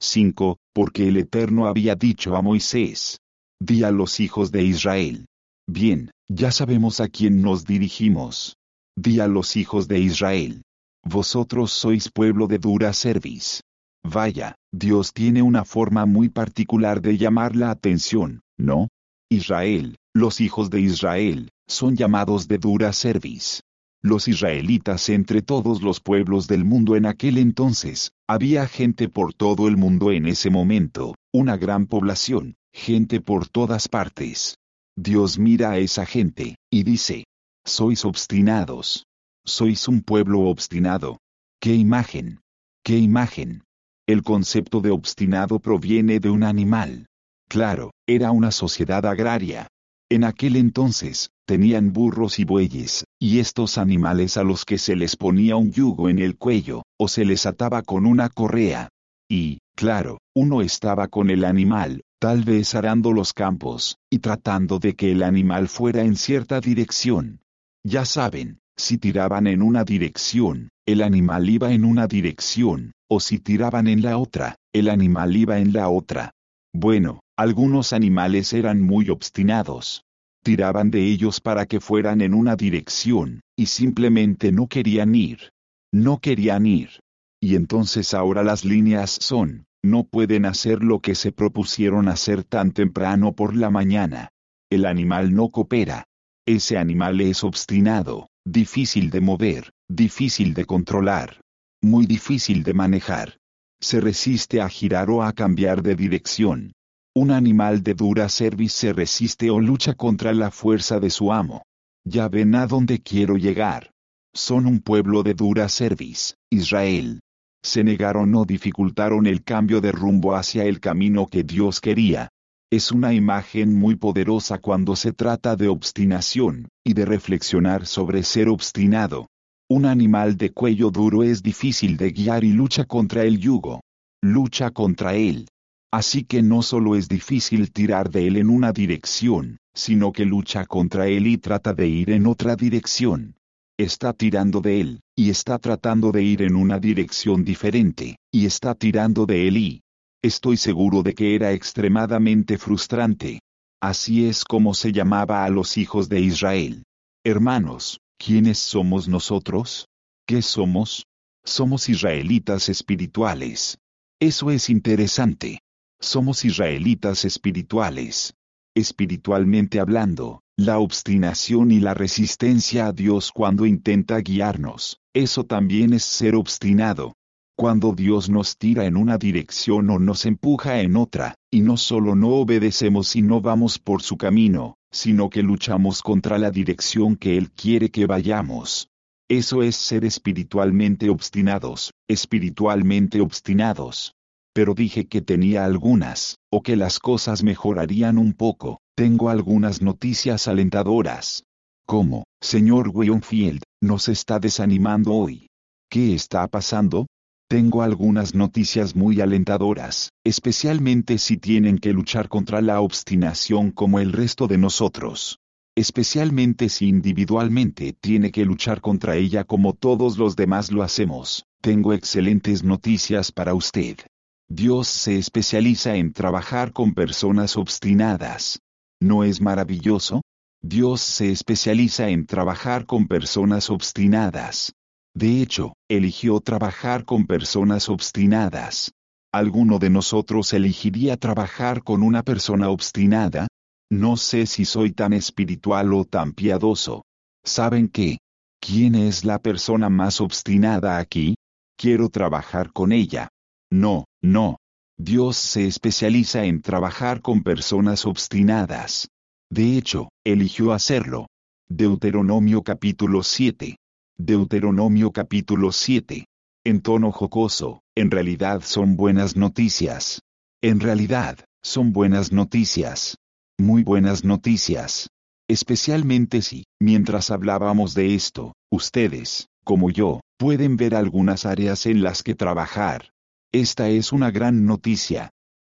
5, porque el Eterno había dicho a Moisés: di a los hijos de Israel. Bien, ya sabemos a quién nos dirigimos. Di a los hijos de Israel: vosotros sois pueblo de dura cerviz. Vaya, Dios tiene una forma muy particular de llamar la atención, ¿no? Israel, los hijos de Israel, son llamados de dura cerviz. Los israelitas entre todos los pueblos del mundo en aquel entonces, había gente por todo el mundo en ese momento, una gran población, gente por todas partes. Dios mira a esa gente, y dice: sois obstinados. Sois un pueblo obstinado. ¡Qué imagen! ¡Qué imagen! El concepto de obstinado proviene de un animal. Claro, era una sociedad agraria. En aquel entonces, tenían burros y bueyes, y estos animales a los que se les ponía un yugo en el cuello, o se les ataba con una correa. Y, claro, uno estaba con el animal, tal vez arando los campos, y tratando de que el animal fuera en cierta dirección. Ya saben, si tiraban en una dirección, el animal iba en una dirección, o si tiraban en la otra, el animal iba en la otra. Bueno, algunos animales eran muy obstinados. Tiraban de ellos para que fueran en una dirección, y simplemente no querían ir. No querían ir. Y entonces ahora las líneas son: no pueden hacer lo que se propusieron hacer tan temprano por la mañana. El animal no coopera. Ese animal es obstinado, difícil de mover, difícil de controlar, muy difícil de manejar. Se resiste a girar o a cambiar de dirección. Un animal de dura cerviz se resiste o lucha contra la fuerza de su amo. Ya ven a dónde quiero llegar. Son un pueblo de dura cerviz, Israel. Se negaron o dificultaron el cambio de rumbo hacia el camino que Dios quería. Es una imagen muy poderosa cuando se trata de obstinación, y de reflexionar sobre ser obstinado. Un animal de cuello duro es difícil de guiar y lucha contra el yugo. Lucha contra él. Así que no solo es difícil tirar de él en una dirección, sino que lucha contra él y trata de ir en otra dirección. Está tirando de él, y está tratando de ir en una dirección diferente, y está tirando de él y... estoy seguro de que era extremadamente frustrante. Así es como se llamaba a los hijos de Israel. Hermanos, ¿quiénes somos nosotros? ¿Qué somos? Somos israelitas espirituales. Eso es interesante. Somos israelitas espirituales. Espiritualmente hablando, la obstinación y la resistencia a Dios cuando intenta guiarnos, eso también es ser obstinado. Cuando Dios nos tira en una dirección o nos empuja en otra, y no solo no obedecemos y no vamos por su camino, sino que luchamos contra la dirección que Él quiere que vayamos. Eso es ser espiritualmente obstinados, espiritualmente obstinados. Pero dije que tenía algunas, o que las cosas mejorarían un poco. Tengo algunas noticias alentadoras. ¿Cómo, señor Weinfield, nos está desanimando hoy? ¿Qué está pasando? Tengo algunas noticias muy alentadoras, especialmente si tienen que luchar contra la obstinación como el resto de nosotros. Especialmente si individualmente tiene que luchar contra ella como todos los demás lo hacemos. Tengo excelentes noticias para usted. Dios se especializa en trabajar con personas obstinadas. ¿No es maravilloso? Dios se especializa en trabajar con personas obstinadas. De hecho, eligió trabajar con personas obstinadas. ¿Alguno de nosotros elegiría trabajar con una persona obstinada? No sé si soy tan espiritual o tan piadoso. ¿Saben qué? ¿Quién es la persona más obstinada aquí? Quiero trabajar con ella. No, no. Dios se especializa en trabajar con personas obstinadas. De hecho, eligió hacerlo. Deuteronomio capítulo 7. Deuteronomio capítulo 7. En tono jocoso, en realidad son buenas noticias. En realidad, son buenas noticias. Muy buenas noticias. Especialmente si, mientras hablábamos de esto, ustedes, como yo, pueden ver algunas áreas en las que trabajar. Esta es una gran noticia.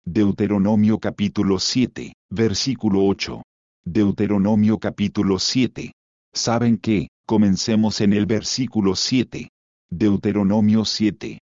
Deuteronomio capítulo 7, versículo 8. Deuteronomio capítulo 7. ¿Saben qué? Comencemos en el versículo 7. Deuteronomio 7.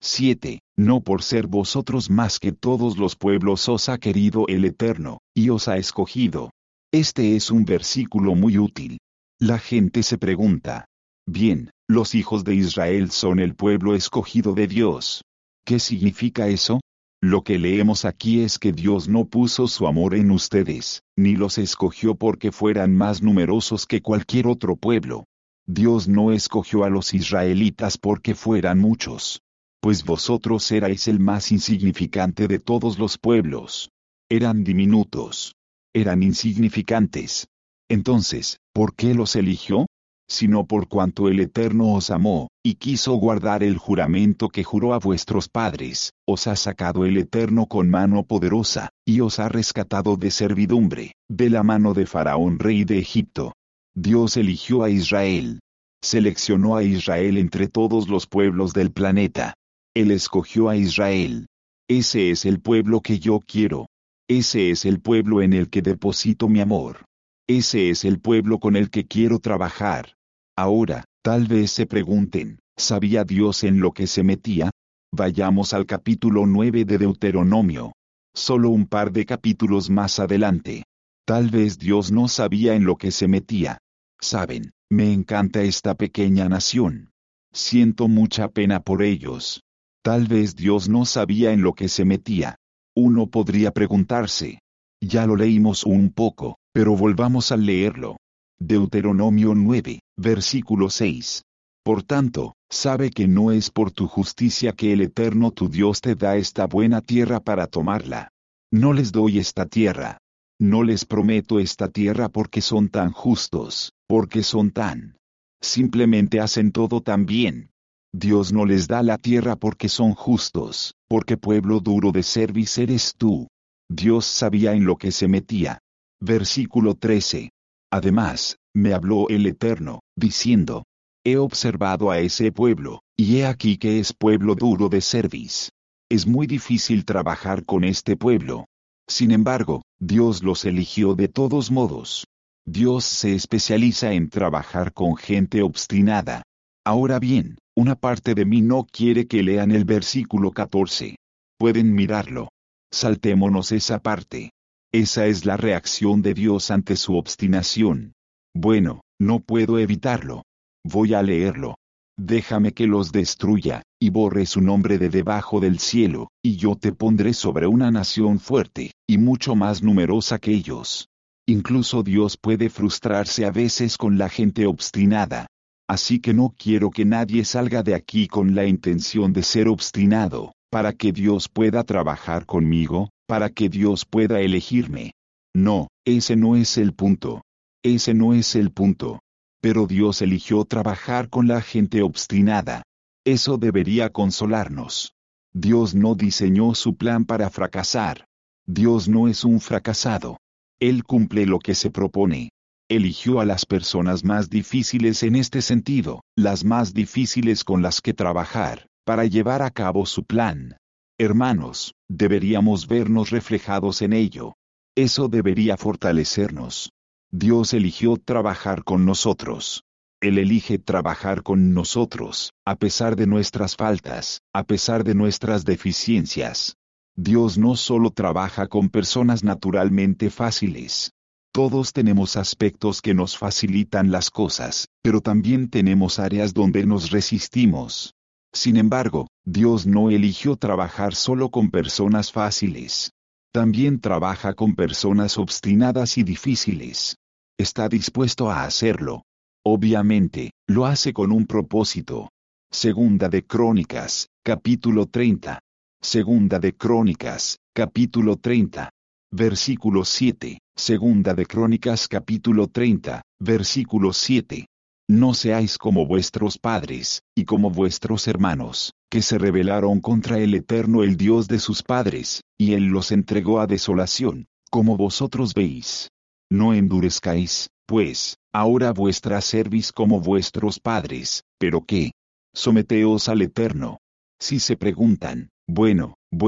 7. No por ser vosotros más que todos los pueblos os ha querido el Eterno, y os ha escogido. Este es un versículo muy útil. La gente se pregunta. Bien, los hijos de Israel son el pueblo escogido de Dios. ¿Qué significa eso? Lo que leemos aquí es que Dios no puso su amor en ustedes, ni los escogió porque fueran más numerosos que cualquier otro pueblo. Dios no escogió a los israelitas porque fueran muchos. Pues vosotros erais el más insignificante de todos los pueblos. Eran diminutos. Eran insignificantes. Entonces, ¿por qué los eligió? Sino por cuanto el Eterno os amó, y quiso guardar el juramento que juró a vuestros padres, os ha sacado el Eterno con mano poderosa, y os ha rescatado de servidumbre, de la mano de Faraón rey de Egipto. Dios eligió a Israel. Seleccionó a Israel entre todos los pueblos del planeta. Él escogió a Israel. Ese es el pueblo que yo quiero. Ese es el pueblo en el que deposito mi amor. Ese es el pueblo con el que quiero trabajar. Ahora, tal vez se pregunten, ¿sabía Dios en lo que se metía? Vayamos al capítulo 9 de Deuteronomio. Solo un par de capítulos más adelante. Tal vez Dios no sabía en lo que se metía. Saben, me encanta esta pequeña nación. Siento mucha pena por ellos. Tal vez Dios no sabía en lo que se metía. Uno podría preguntarse. Ya lo leímos un poco, pero volvamos a leerlo. Deuteronomio 9, versículo 6. Por tanto, sabe que no es por tu justicia que el Eterno tu Dios te da esta buena tierra para tomarla. No les doy esta tierra. No les prometo esta tierra porque son tan justos, porque son tan. Simplemente hacen todo tan bien. Dios no les da la tierra porque son justos, porque pueblo duro de cerviz eres tú. Dios sabía en lo que se metía. Versículo 13. Además, me habló el Eterno, diciendo, he observado a ese pueblo, y he aquí que es pueblo duro de cerviz. Es muy difícil trabajar con este pueblo. Sin embargo, Dios los eligió de todos modos. Dios se especializa en trabajar con gente obstinada. Ahora bien, una parte de mí no quiere que lean el versículo 14. Pueden mirarlo. Saltémonos esa parte. Esa es la reacción de Dios ante su obstinación. Bueno, no puedo evitarlo. Voy a leerlo. Déjame que los destruya, y borre su nombre de debajo del cielo, y yo te pondré sobre una nación fuerte, y mucho más numerosa que ellos. Incluso Dios puede frustrarse a veces con la gente obstinada. Así que no quiero que nadie salga de aquí con la intención de ser obstinado, para que Dios pueda trabajar conmigo, para que Dios pueda elegirme. No, ese no es el punto. Ese no es el punto. Pero Dios eligió trabajar con la gente obstinada. Eso debería consolarnos. Dios no diseñó su plan para fracasar. Dios no es un fracasado. Él cumple lo que se propone. Eligió a las personas más difíciles en este sentido, las más difíciles con las que trabajar, para llevar a cabo su plan. Hermanos, deberíamos vernos reflejados en ello. Eso debería fortalecernos. Dios eligió trabajar con nosotros. Él elige trabajar con nosotros, a pesar de nuestras faltas, a pesar de nuestras deficiencias. Dios no solo trabaja con personas naturalmente fáciles. Todos tenemos aspectos que nos facilitan las cosas, pero también tenemos áreas donde nos resistimos. Sin embargo, Dios no eligió trabajar solo con personas fáciles. También trabaja con personas obstinadas y difíciles. Está dispuesto a hacerlo. Obviamente, lo hace con un propósito. Segunda de Crónicas, capítulo 30. Segunda de Crónicas, capítulo 30. Versículo 7. Segunda de Crónicas capítulo 30, versículo 7. No seáis como vuestros padres, y como vuestros hermanos, que se rebelaron contra el Eterno el Dios de sus padres, y Él los entregó a desolación, como vosotros veis. No endurezcáis, pues, ahora vuestra cerviz como vuestros padres, pero ¿qué? Someteos al Eterno. Si se preguntan, bueno,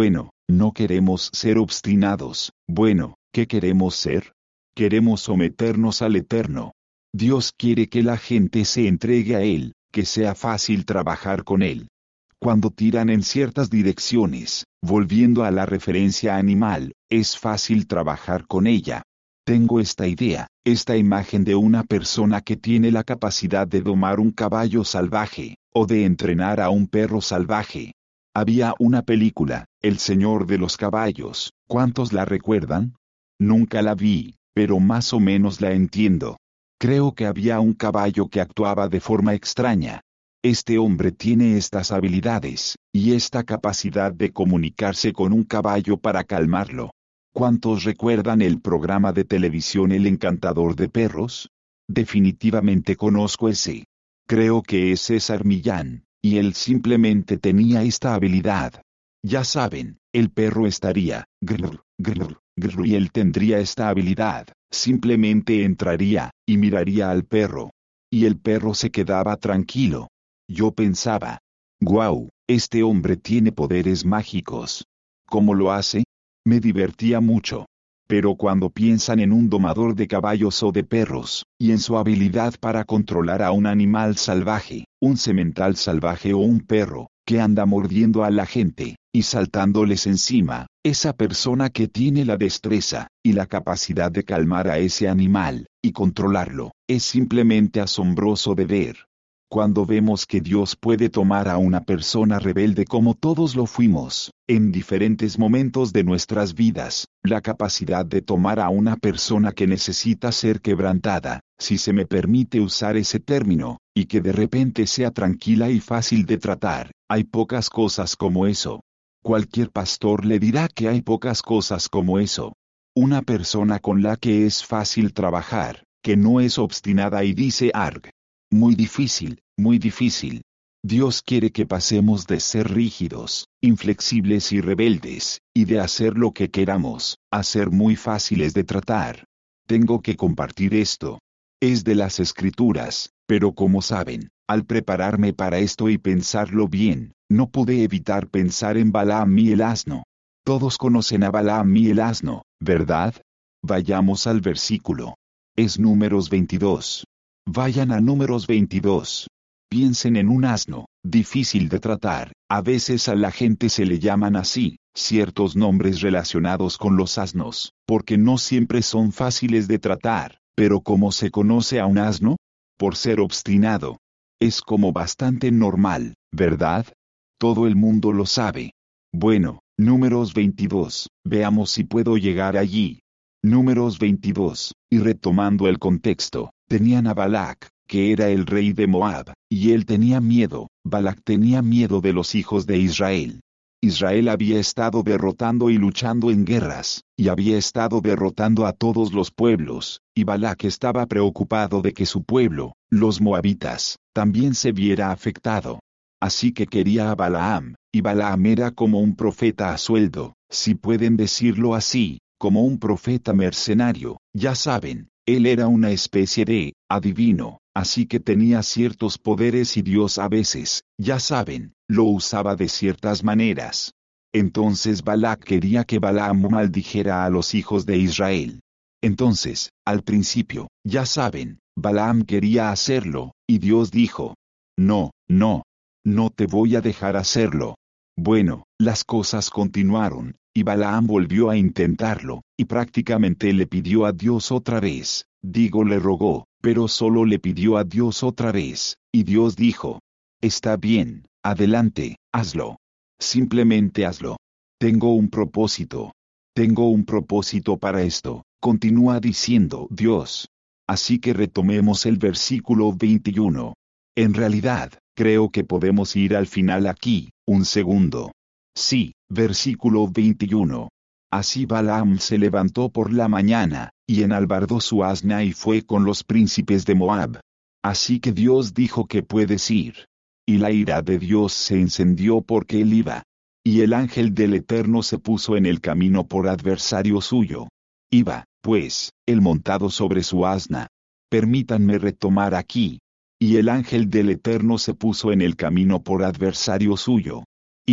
No queremos ser obstinados. Bueno, ¿qué queremos ser? Queremos someternos al Eterno. Dios quiere que la gente se entregue a Él, que sea fácil trabajar con Él. Cuando tiran en ciertas direcciones, volviendo a la referencia animal, es fácil trabajar con ella. Tengo esta idea, esta imagen de una persona que tiene la capacidad de domar un caballo salvaje, o de entrenar a un perro salvaje. Había una película, El Señor de los Caballos, ¿cuántos la recuerdan? Nunca la vi, pero más o menos la entiendo. Creo que había un caballo que actuaba de forma extraña. Este hombre tiene estas habilidades, y esta capacidad de comunicarse con un caballo para calmarlo. ¿Cuántos recuerdan el programa de televisión El Encantador de Perros? Definitivamente conozco ese. Creo que es César Millán, y él simplemente tenía esta habilidad. Ya saben, el perro estaría, grr, grr, grr, y él tendría esta habilidad, simplemente entraría, y miraría al perro. Y el perro se quedaba tranquilo. Yo pensaba, wow, este hombre tiene poderes mágicos. ¿Cómo lo hace? Me divertía mucho. Pero cuando piensan en un domador de caballos o de perros, y en su habilidad para controlar a un animal salvaje, un semental salvaje o un perro, que anda mordiendo a la gente, y saltándoles encima, esa persona que tiene la destreza, y la capacidad de calmar a ese animal, y controlarlo, es simplemente asombroso de ver. Cuando vemos que Dios puede tomar a una persona rebelde como todos lo fuimos, en diferentes momentos de nuestras vidas, la capacidad de tomar a una persona que necesita ser quebrantada, si se me permite usar ese término, y que de repente sea tranquila y fácil de tratar, hay pocas cosas como eso. Cualquier pastor le dirá que hay pocas cosas como eso. Una persona con la que es fácil trabajar, que no es obstinada y dice arg. Muy difícil, muy difícil. Dios quiere que pasemos de ser rígidos, inflexibles y rebeldes, y de hacer lo que queramos, a ser muy fáciles de tratar. Tengo que compartir esto. Es de las Escrituras, pero como saben, al prepararme para esto y pensarlo bien, no pude evitar pensar en Balaam y el asno. Todos conocen a Balaam y el asno, ¿verdad? Vayamos al versículo. Es Números 22. Vayan a Números 22. Piensen en un asno, difícil de tratar. A veces a la gente se le llaman así, ciertos nombres relacionados con los asnos, porque no siempre son fáciles de tratar. Pero ¿cómo se conoce a un asno? Por ser obstinado. Es como bastante normal, ¿verdad? Todo el mundo lo sabe. Bueno, Números 22, veamos si puedo llegar allí. Números 22, y retomando el contexto, tenían a Balac, que era el rey de Moab, y él tenía miedo, Balac tenía miedo de los hijos de Israel. Israel había estado derrotando y luchando en guerras, y había estado derrotando a todos los pueblos, y Balac estaba preocupado de que su pueblo, los moabitas, también se viera afectado. Así que quería a Balaam, y Balaam era como un profeta a sueldo, si pueden decirlo así, como un profeta mercenario, ya saben, él era una especie de adivino, así que tenía ciertos poderes y Dios a veces, ya saben, lo usaba de ciertas maneras. Entonces Balac quería que Balaam maldijera a los hijos de Israel. Entonces, al principio, ya saben, Balaam quería hacerlo, y Dios dijo, no, no, no te voy a dejar hacerlo. Bueno, las cosas continuaron, y Balaam volvió a intentarlo, y prácticamente le pidió a Dios otra vez, digo le rogó, pero solo le pidió a Dios otra vez, y Dios dijo, está bien, adelante, hazlo. Simplemente hazlo. Tengo un propósito. Tengo un propósito para esto, continúa diciendo Dios. Así que retomemos el versículo 21. En realidad, creo que podemos ir al final aquí, un segundo. Sí, versículo 21. Así Balaam se levantó por la mañana, y enalbardó su asna y fue con los príncipes de Moab. Así que Dios dijo que puedes ir. Y la ira de Dios se encendió porque él iba. Y el ángel del Eterno se puso en el camino por adversario suyo. Iba, pues, él montado sobre su asna. Permítanme retomar aquí. Y el ángel del Eterno se puso en el camino por adversario suyo. Iba,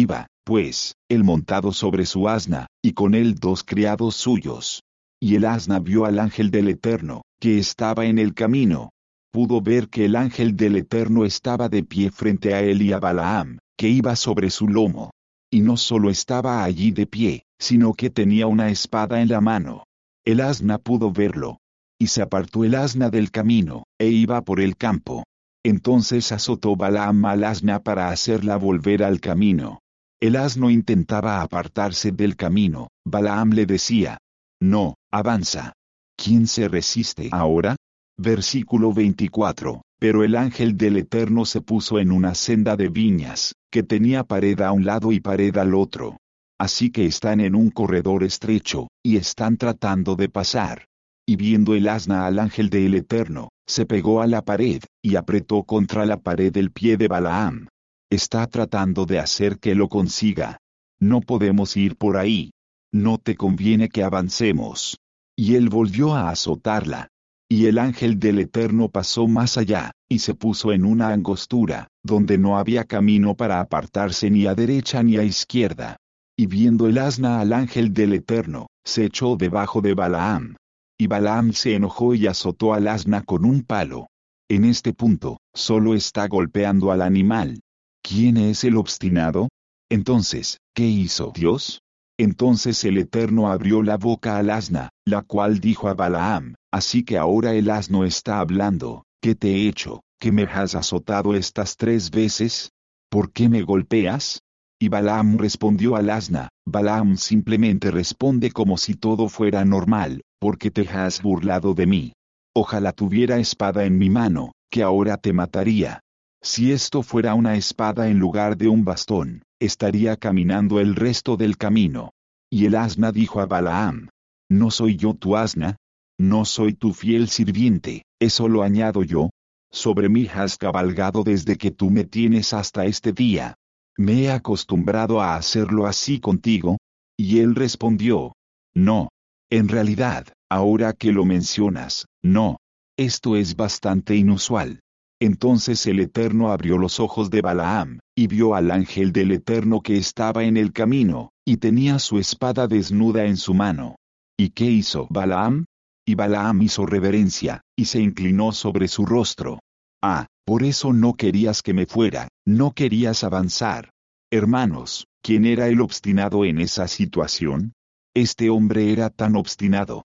pues, él montado sobre su asna, y con él 2 criados suyos. Y el asna vio al ángel del Eterno, que estaba en el camino. Pudo ver que el ángel del Eterno estaba de pie frente a él y a Balaam, que iba sobre su lomo. Y no solo estaba allí de pie, sino que tenía una espada en la mano. El asna pudo verlo. Y se apartó el asna del camino, e iba por el campo. Entonces azotó Balaam al asna para hacerla volver al camino. El asno intentaba apartarse del camino. Balaam le decía: no, avanza. ¿Quién se resiste ahora? Versículo 24. Pero el ángel del Eterno se puso en una senda de viñas, que tenía pared a un lado y pared al otro. Así que están en un corredor estrecho, y están tratando de pasar. Y viendo el asna al ángel del Eterno, se pegó a la pared, y apretó contra la pared el pie de Balaam. Está tratando de hacer que lo consiga. No podemos ir por ahí. No te conviene que avancemos. Y él volvió a azotarla. Y el ángel del Eterno pasó más allá, y se puso en una angostura, donde no había camino para apartarse ni a derecha ni a izquierda. Y viendo el asna al ángel del Eterno, se echó debajo de Balaam. Y Balaam se enojó y azotó al asna con un palo. En este punto, solo está golpeando al animal. ¿Quién es el obstinado? Entonces, ¿qué hizo Dios? Entonces el Eterno abrió la boca al asna, la cual dijo a Balaam: así que ahora el asno está hablando. ¿Qué te he hecho, que me has azotado estas 3 veces? ¿Por qué me golpeas? Y Balaam respondió al asna: Balaam simplemente responde como si todo fuera normal, porque te has burlado de mí. Ojalá tuviera espada en mi mano, que ahora te mataría. Si esto fuera una espada en lugar de un bastón, estaría caminando el resto del camino. Y el asna dijo a Balaam: ¿no soy yo tu asna? ¿No soy tu fiel sirviente? ¿Eso lo añado yo? Sobre mí has cabalgado desde que tú me tienes hasta este día. ¿Me he acostumbrado a hacerlo así contigo? Y él respondió: no. En realidad, ahora que lo mencionas, no. Esto es bastante inusual. Entonces el Eterno abrió los ojos de Balaam, y vio al ángel del Eterno que estaba en el camino, y tenía su espada desnuda en su mano. ¿Y qué hizo Balaam? Y Balaam hizo reverencia, y se inclinó sobre su rostro. Ah, por eso no querías que me fuera, no querías avanzar. Hermanos, ¿quién era el obstinado en esa situación? Este hombre era tan obstinado,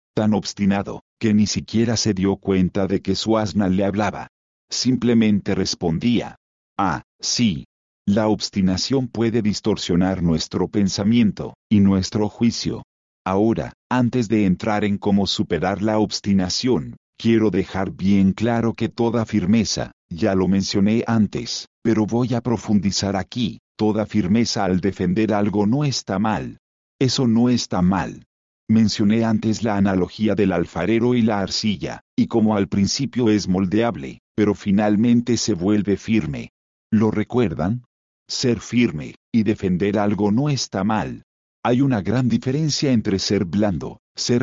que ni siquiera se dio cuenta de que su asna le hablaba. Simplemente respondía: ah, sí. La obstinación puede distorsionar nuestro pensamiento, y nuestro juicio. Ahora, antes de entrar en cómo superar la obstinación, quiero dejar bien claro que toda firmeza, ya lo mencioné antes, pero voy a profundizar aquí, toda firmeza al defender algo no está mal. Eso no está mal. Mencioné antes la analogía del alfarero y la arcilla, y como al principio es moldeable, pero finalmente se vuelve firme. ¿Lo recuerdan? Ser firme y defender algo no está mal. Hay una gran diferencia entre ser blando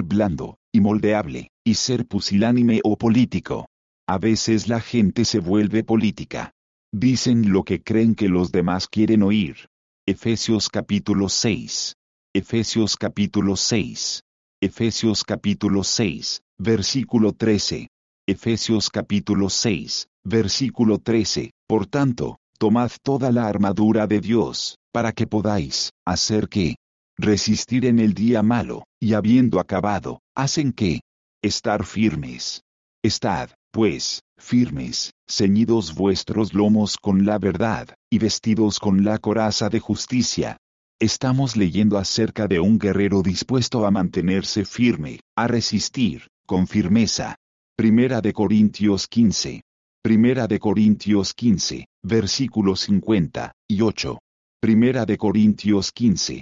y moldeable, y ser pusilánime o político. A veces la gente se vuelve política. Dicen lo que creen que los demás quieren oír. Efesios capítulo 6. Efesios capítulo 6. Efesios capítulo 6, versículo 13. Efesios capítulo 6, versículo 13. Por tanto, tomad toda la armadura de Dios, para que podáis hacer que resistir en el día malo, y habiendo acabado, hacen que estar firmes. Estad, pues, firmes, ceñidos vuestros lomos con la verdad, y vestidos con la coraza de justicia. Estamos leyendo acerca de un guerrero dispuesto a mantenerse firme, a resistir, con firmeza. Primera de Corintios 15. Primera de Corintios 15, versículo 58. Primera de Corintios 15,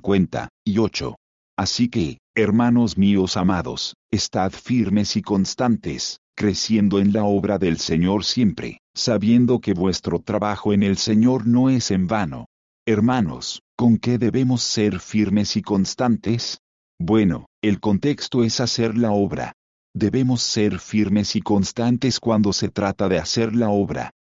58. Así que, hermanos míos amados, estad firmes y constantes, creciendo en la obra del Señor siempre, sabiendo que vuestro trabajo en el Señor no es en vano. Hermanos, ¿con qué debemos ser firmes y constantes? Bueno, el contexto es hacer la obra. Debemos ser firmes y constantes cuando se trata de hacer la obra.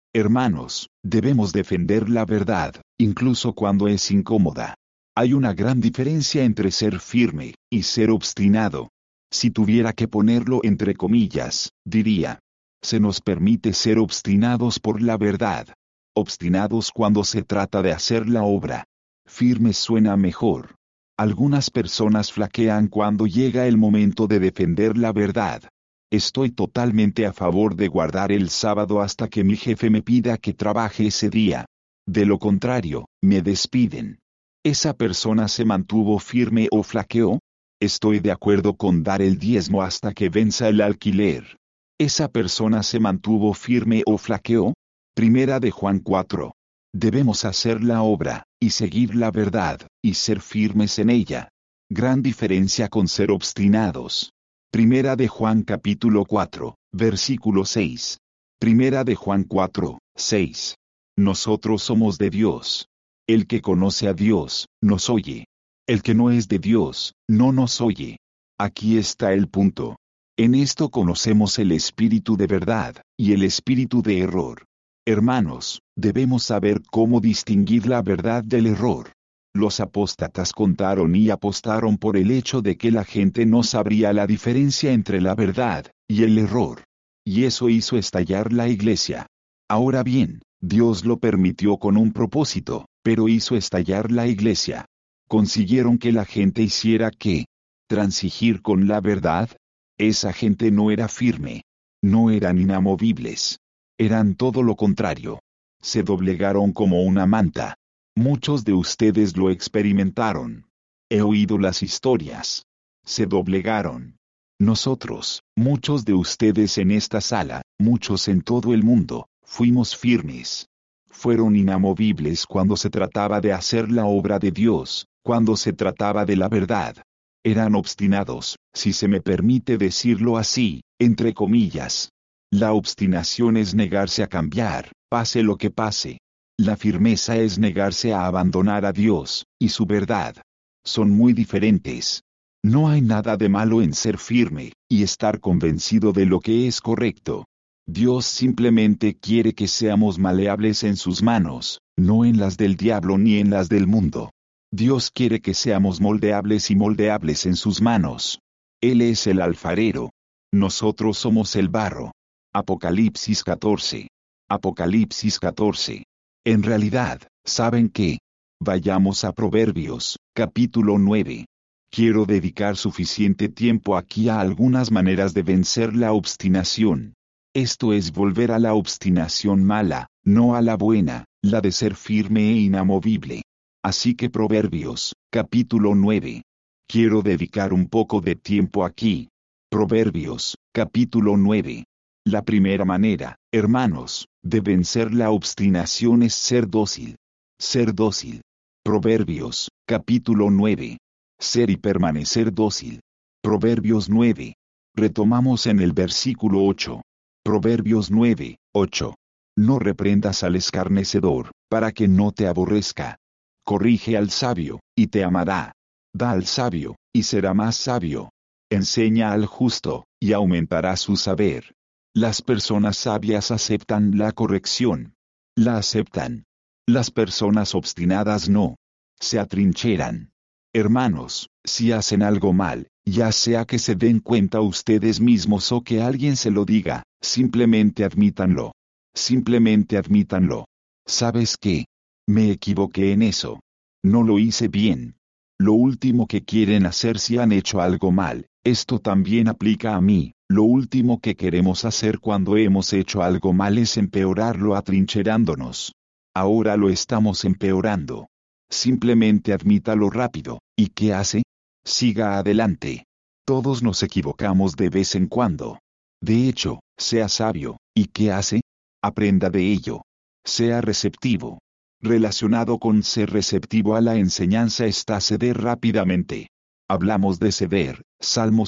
Hermanos, debemos defender la verdad, incluso cuando es incómoda. Hay una gran diferencia entre ser firme y ser obstinado. Si tuviera que ponerlo entre comillas, diría: se nos permite ser obstinados por la verdad. Obstinados cuando se trata de hacer la obra. Firme suena mejor. Algunas personas flaquean cuando llega el momento de defender la verdad. Estoy totalmente a favor de guardar el sábado hasta que mi jefe me pida que trabaje ese día. De lo contrario, me despiden. ¿Esa persona se mantuvo firme o flaqueó? Estoy de acuerdo con dar el diezmo hasta que venza el alquiler. ¿Esa persona se mantuvo firme o flaqueó? Primera de Juan 4. Debemos hacer la obra, y seguir la verdad, y ser firmes en ella. Gran diferencia con ser obstinados. Primera de Juan capítulo 4, versículo 6. Primera de Juan 4, 6. Nosotros somos de Dios. El que conoce a Dios, nos oye. El que no es de Dios, no nos oye. Aquí está el punto. En esto conocemos el espíritu de verdad, y el espíritu de error. Hermanos, debemos saber cómo distinguir la verdad del error. Los apóstatas contaron y apostaron por el hecho de que la gente no sabría la diferencia entre la verdad y el error. Y eso hizo estallar la iglesia. Ahora bien, Dios lo permitió con un propósito, pero hizo estallar la iglesia. Consiguieron que la gente hiciera ¿qué? Transigir con la verdad. Esa gente no era firme. No eran inamovibles. Eran todo lo contrario. Se doblegaron como una manta. Muchos de ustedes lo experimentaron. He oído las historias. Se doblegaron. Nosotros, muchos de ustedes en esta sala, muchos en todo el mundo, fuimos firmes. Fueron inamovibles cuando se trataba de hacer la obra de Dios, cuando se trataba de la verdad. Eran obstinados, si se me permite decirlo así, entre comillas. La obstinación es negarse a cambiar, pase lo que pase. La firmeza es negarse a abandonar a Dios y su verdad. Son muy diferentes. No hay nada de malo en ser firme y estar convencido de lo que es correcto. Dios simplemente quiere que seamos maleables en sus manos, no en las del diablo ni en las del mundo. Dios quiere que seamos moldeables y moldeables en sus manos. Él es el alfarero. Nosotros somos el barro. Apocalipsis 14. Apocalipsis 14. En realidad, ¿saben qué? Vayamos a Proverbios, capítulo 9. Quiero dedicar suficiente tiempo aquí a algunas maneras de vencer la obstinación. Esto es volver a la obstinación mala, no a la buena, la de ser firme e inamovible. Así que Proverbios, capítulo 9. Quiero dedicar un poco de tiempo aquí. Proverbios, capítulo 9. La primera manera, hermanos, de vencer la obstinación es ser dócil. Ser dócil. Proverbios, capítulo 9. Ser y permanecer dócil. Proverbios 9. Retomamos en el versículo 8. Proverbios 9, 8. No reprendas al escarnecedor, para que no te aborrezca. Corrige al sabio, y te amará. Da al sabio, y será más sabio. Enseña al justo, y aumentará su saber. Las personas sabias aceptan la corrección. La aceptan. Las personas obstinadas no. Se atrincheran. Hermanos, si hacen algo mal, ya sea que se den cuenta ustedes mismos o que alguien se lo diga, simplemente admítanlo. Simplemente admítanlo. ¿Sabes qué? Me equivoqué en eso. No lo hice bien. Lo último que quieren hacer si han hecho algo mal, esto también aplica a mí. Lo último que queremos hacer cuando hemos hecho algo mal es empeorarlo atrincherándonos. Ahora lo estamos empeorando. Simplemente admítalo rápido. ¿Y qué hace? Siga adelante. Todos nos equivocamos de vez en cuando. De hecho, sea sabio. ¿Y qué hace? Aprenda de ello. Sea receptivo. Relacionado con ser receptivo a la enseñanza está ceder rápidamente. Hablamos de ceder, Salmo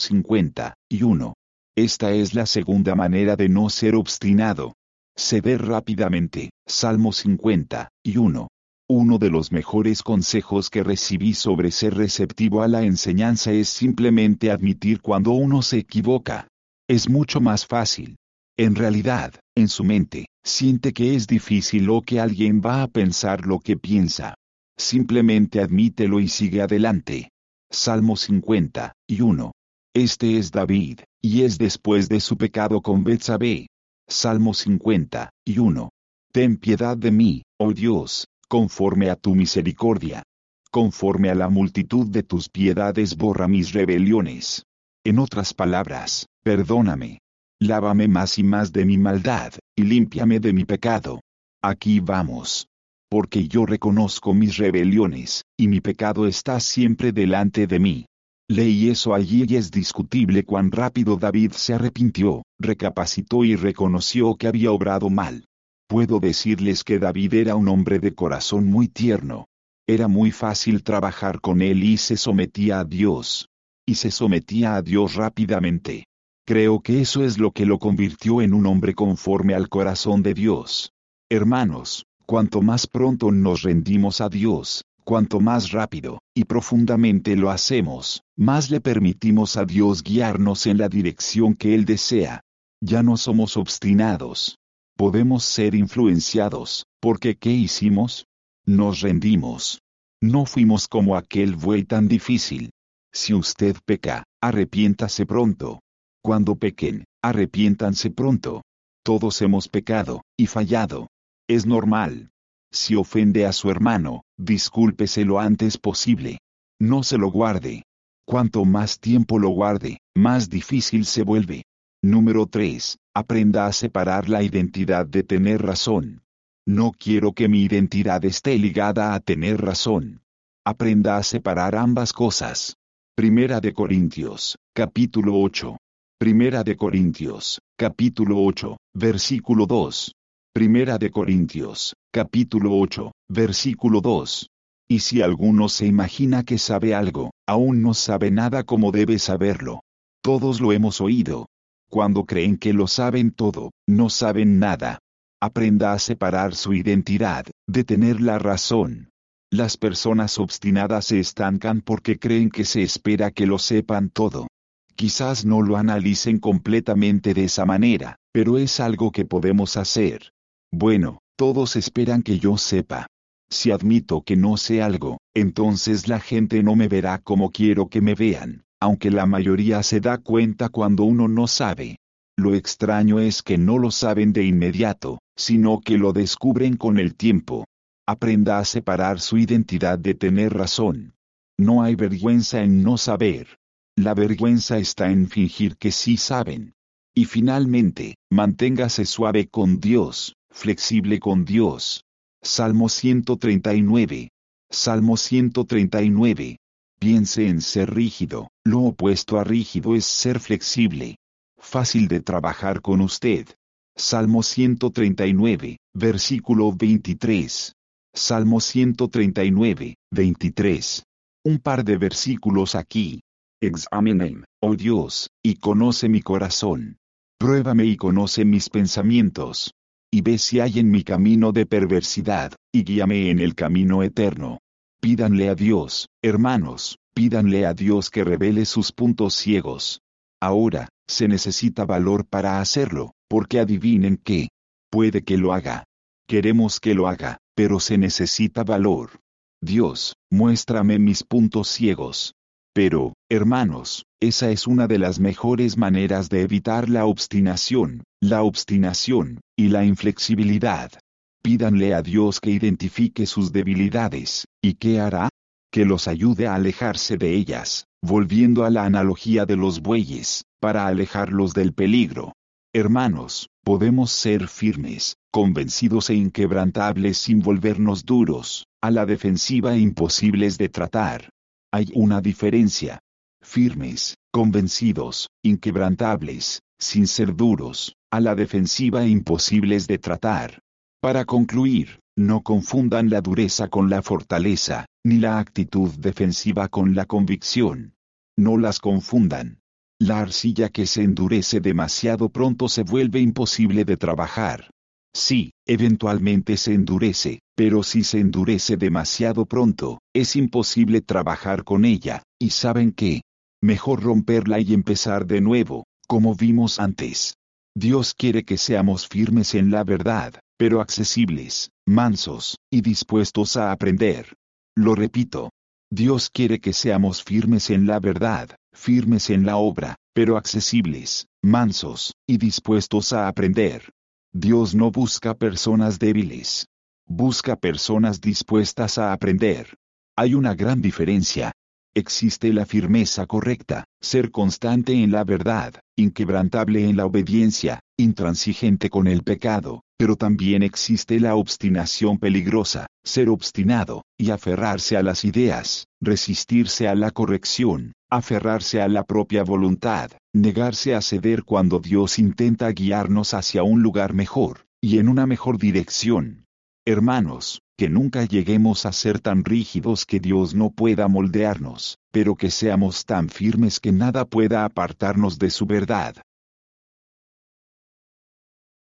51. Esta es la segunda manera de no ser obstinado. Ceder rápidamente, Salmo 51. Uno de los mejores consejos que recibí sobre ser receptivo a la enseñanza es simplemente admitir cuando uno se equivoca. Es mucho más fácil. En realidad, en su mente, Siente que es difícil o que alguien va a pensar lo que piensa. Simplemente admítelo y sigue adelante. Salmo 51. Este es David, y es después de su pecado con Betsabé. Salmo 51. Ten piedad de mí, oh Dios, conforme a tu misericordia. Conforme a la multitud de tus piedades borra mis rebeliones. En otras palabras, perdóname. Lávame más y más de mi maldad, y límpiame de mi pecado. Aquí vamos. Porque yo reconozco mis rebeliones, y mi pecado está siempre delante de mí. Leí eso allí y es discutible cuán rápido David se arrepintió, recapacitó y reconoció que había obrado mal. Puedo decirles que David era un hombre de corazón muy tierno. Era muy fácil trabajar con él y se sometía a Dios. Y se sometía a Dios rápidamente. Creo que eso es lo que lo convirtió en un hombre conforme al corazón de Dios. Hermanos, cuanto más pronto nos rendimos a Dios, cuanto más rápido y profundamente lo hacemos, más le permitimos a Dios guiarnos en la dirección que Él desea. Ya no somos obstinados. Podemos ser influenciados, porque ¿qué hicimos? Nos rendimos. No fuimos como aquel buey tan difícil. Si usted peca, arrepiéntase pronto. Cuando pequen, arrepiéntanse pronto. Todos hemos pecado y fallado. Es normal. Si ofende a su hermano, discúlpese lo antes posible. No se lo guarde. Cuanto más tiempo lo guarde, más difícil se vuelve. Número 3. Aprenda a separar la identidad de tener razón. No quiero que mi identidad esté ligada a tener razón. Aprenda a separar ambas cosas. Primera de Corintios, capítulo 8. Primera de Corintios, capítulo 8, versículo 2. Primera de Corintios, capítulo 8, versículo 2. Y si alguno se imagina que sabe algo, aún no sabe nada como debe saberlo. Todos lo hemos oído. Cuando creen que lo saben todo, no saben nada. Aprenda a separar su identidad, de tener la razón. Las personas obstinadas se estancan porque creen que se espera que lo sepan todo. Quizás no lo analicen completamente de esa manera, pero es algo que podemos hacer. Bueno, todos esperan que yo sepa. Si admito que no sé algo, entonces la gente no me verá como quiero que me vean, aunque la mayoría se da cuenta cuando uno no sabe. Lo extraño es que no lo saben de inmediato, sino que lo descubren con el tiempo. Aprenda a separar su identidad de tener razón. No hay vergüenza en no saber. La vergüenza está en fingir que sí saben. Y finalmente, manténgase suave con Dios, flexible con Dios. Salmo 139. Salmo 139. Piense en ser rígido. Lo opuesto a rígido es ser flexible. Fácil de trabajar con usted. Salmo 139, versículo 23. Salmo 139, 23. Un par de versículos aquí. Examíname, oh Dios, y conoce mi corazón. Pruébame y conoce mis pensamientos. Y ve si hay en mi camino de perversidad, y guíame en el camino eterno. Pídanle a Dios, hermanos, pídanle a Dios que revele sus puntos ciegos. Ahora, se necesita valor para hacerlo, porque adivinen qué. Puede que lo haga. Queremos que lo haga, pero se necesita valor. Dios, muéstrame mis puntos ciegos. Pero, hermanos, esa es una de las mejores maneras de evitar la obstinación y la inflexibilidad. Pídanle a Dios que identifique sus debilidades, ¿y qué hará? Que los ayude a alejarse de ellas, volviendo a la analogía de los bueyes, para alejarlos del peligro. Hermanos, podemos ser firmes, convencidos e inquebrantables sin volvernos duros, a la defensiva e imposibles de tratar. Hay una diferencia. Firmes, convencidos, inquebrantables, sin ser duros, a la defensiva e imposibles de tratar. Para concluir, no confundan la dureza con la fortaleza, ni la actitud defensiva con la convicción. No las confundan. La arcilla que se endurece demasiado pronto se vuelve imposible de trabajar. Sí, eventualmente se endurece, pero si se endurece demasiado pronto, es imposible trabajar con ella, y ¿saben qué? Mejor romperla y empezar de nuevo, como vimos antes. Dios quiere que seamos firmes en la verdad, pero accesibles, mansos, y dispuestos a aprender. Lo repito. Dios quiere que seamos firmes en la verdad, firmes en la obra, pero accesibles, mansos, y dispuestos a aprender. Dios no busca personas débiles. Busca personas dispuestas a aprender. Hay una gran diferencia. Existe la firmeza correcta, ser constante en la verdad, inquebrantable en la obediencia, intransigente con el pecado, pero también existe la obstinación peligrosa, ser obstinado, y aferrarse a las ideas, resistirse a la corrección, aferrarse a la propia voluntad, negarse a ceder cuando Dios intenta guiarnos hacia un lugar mejor, y en una mejor dirección. Hermanos, que nunca lleguemos a ser tan rígidos que Dios no pueda moldearnos, pero que seamos tan firmes que nada pueda apartarnos de su verdad.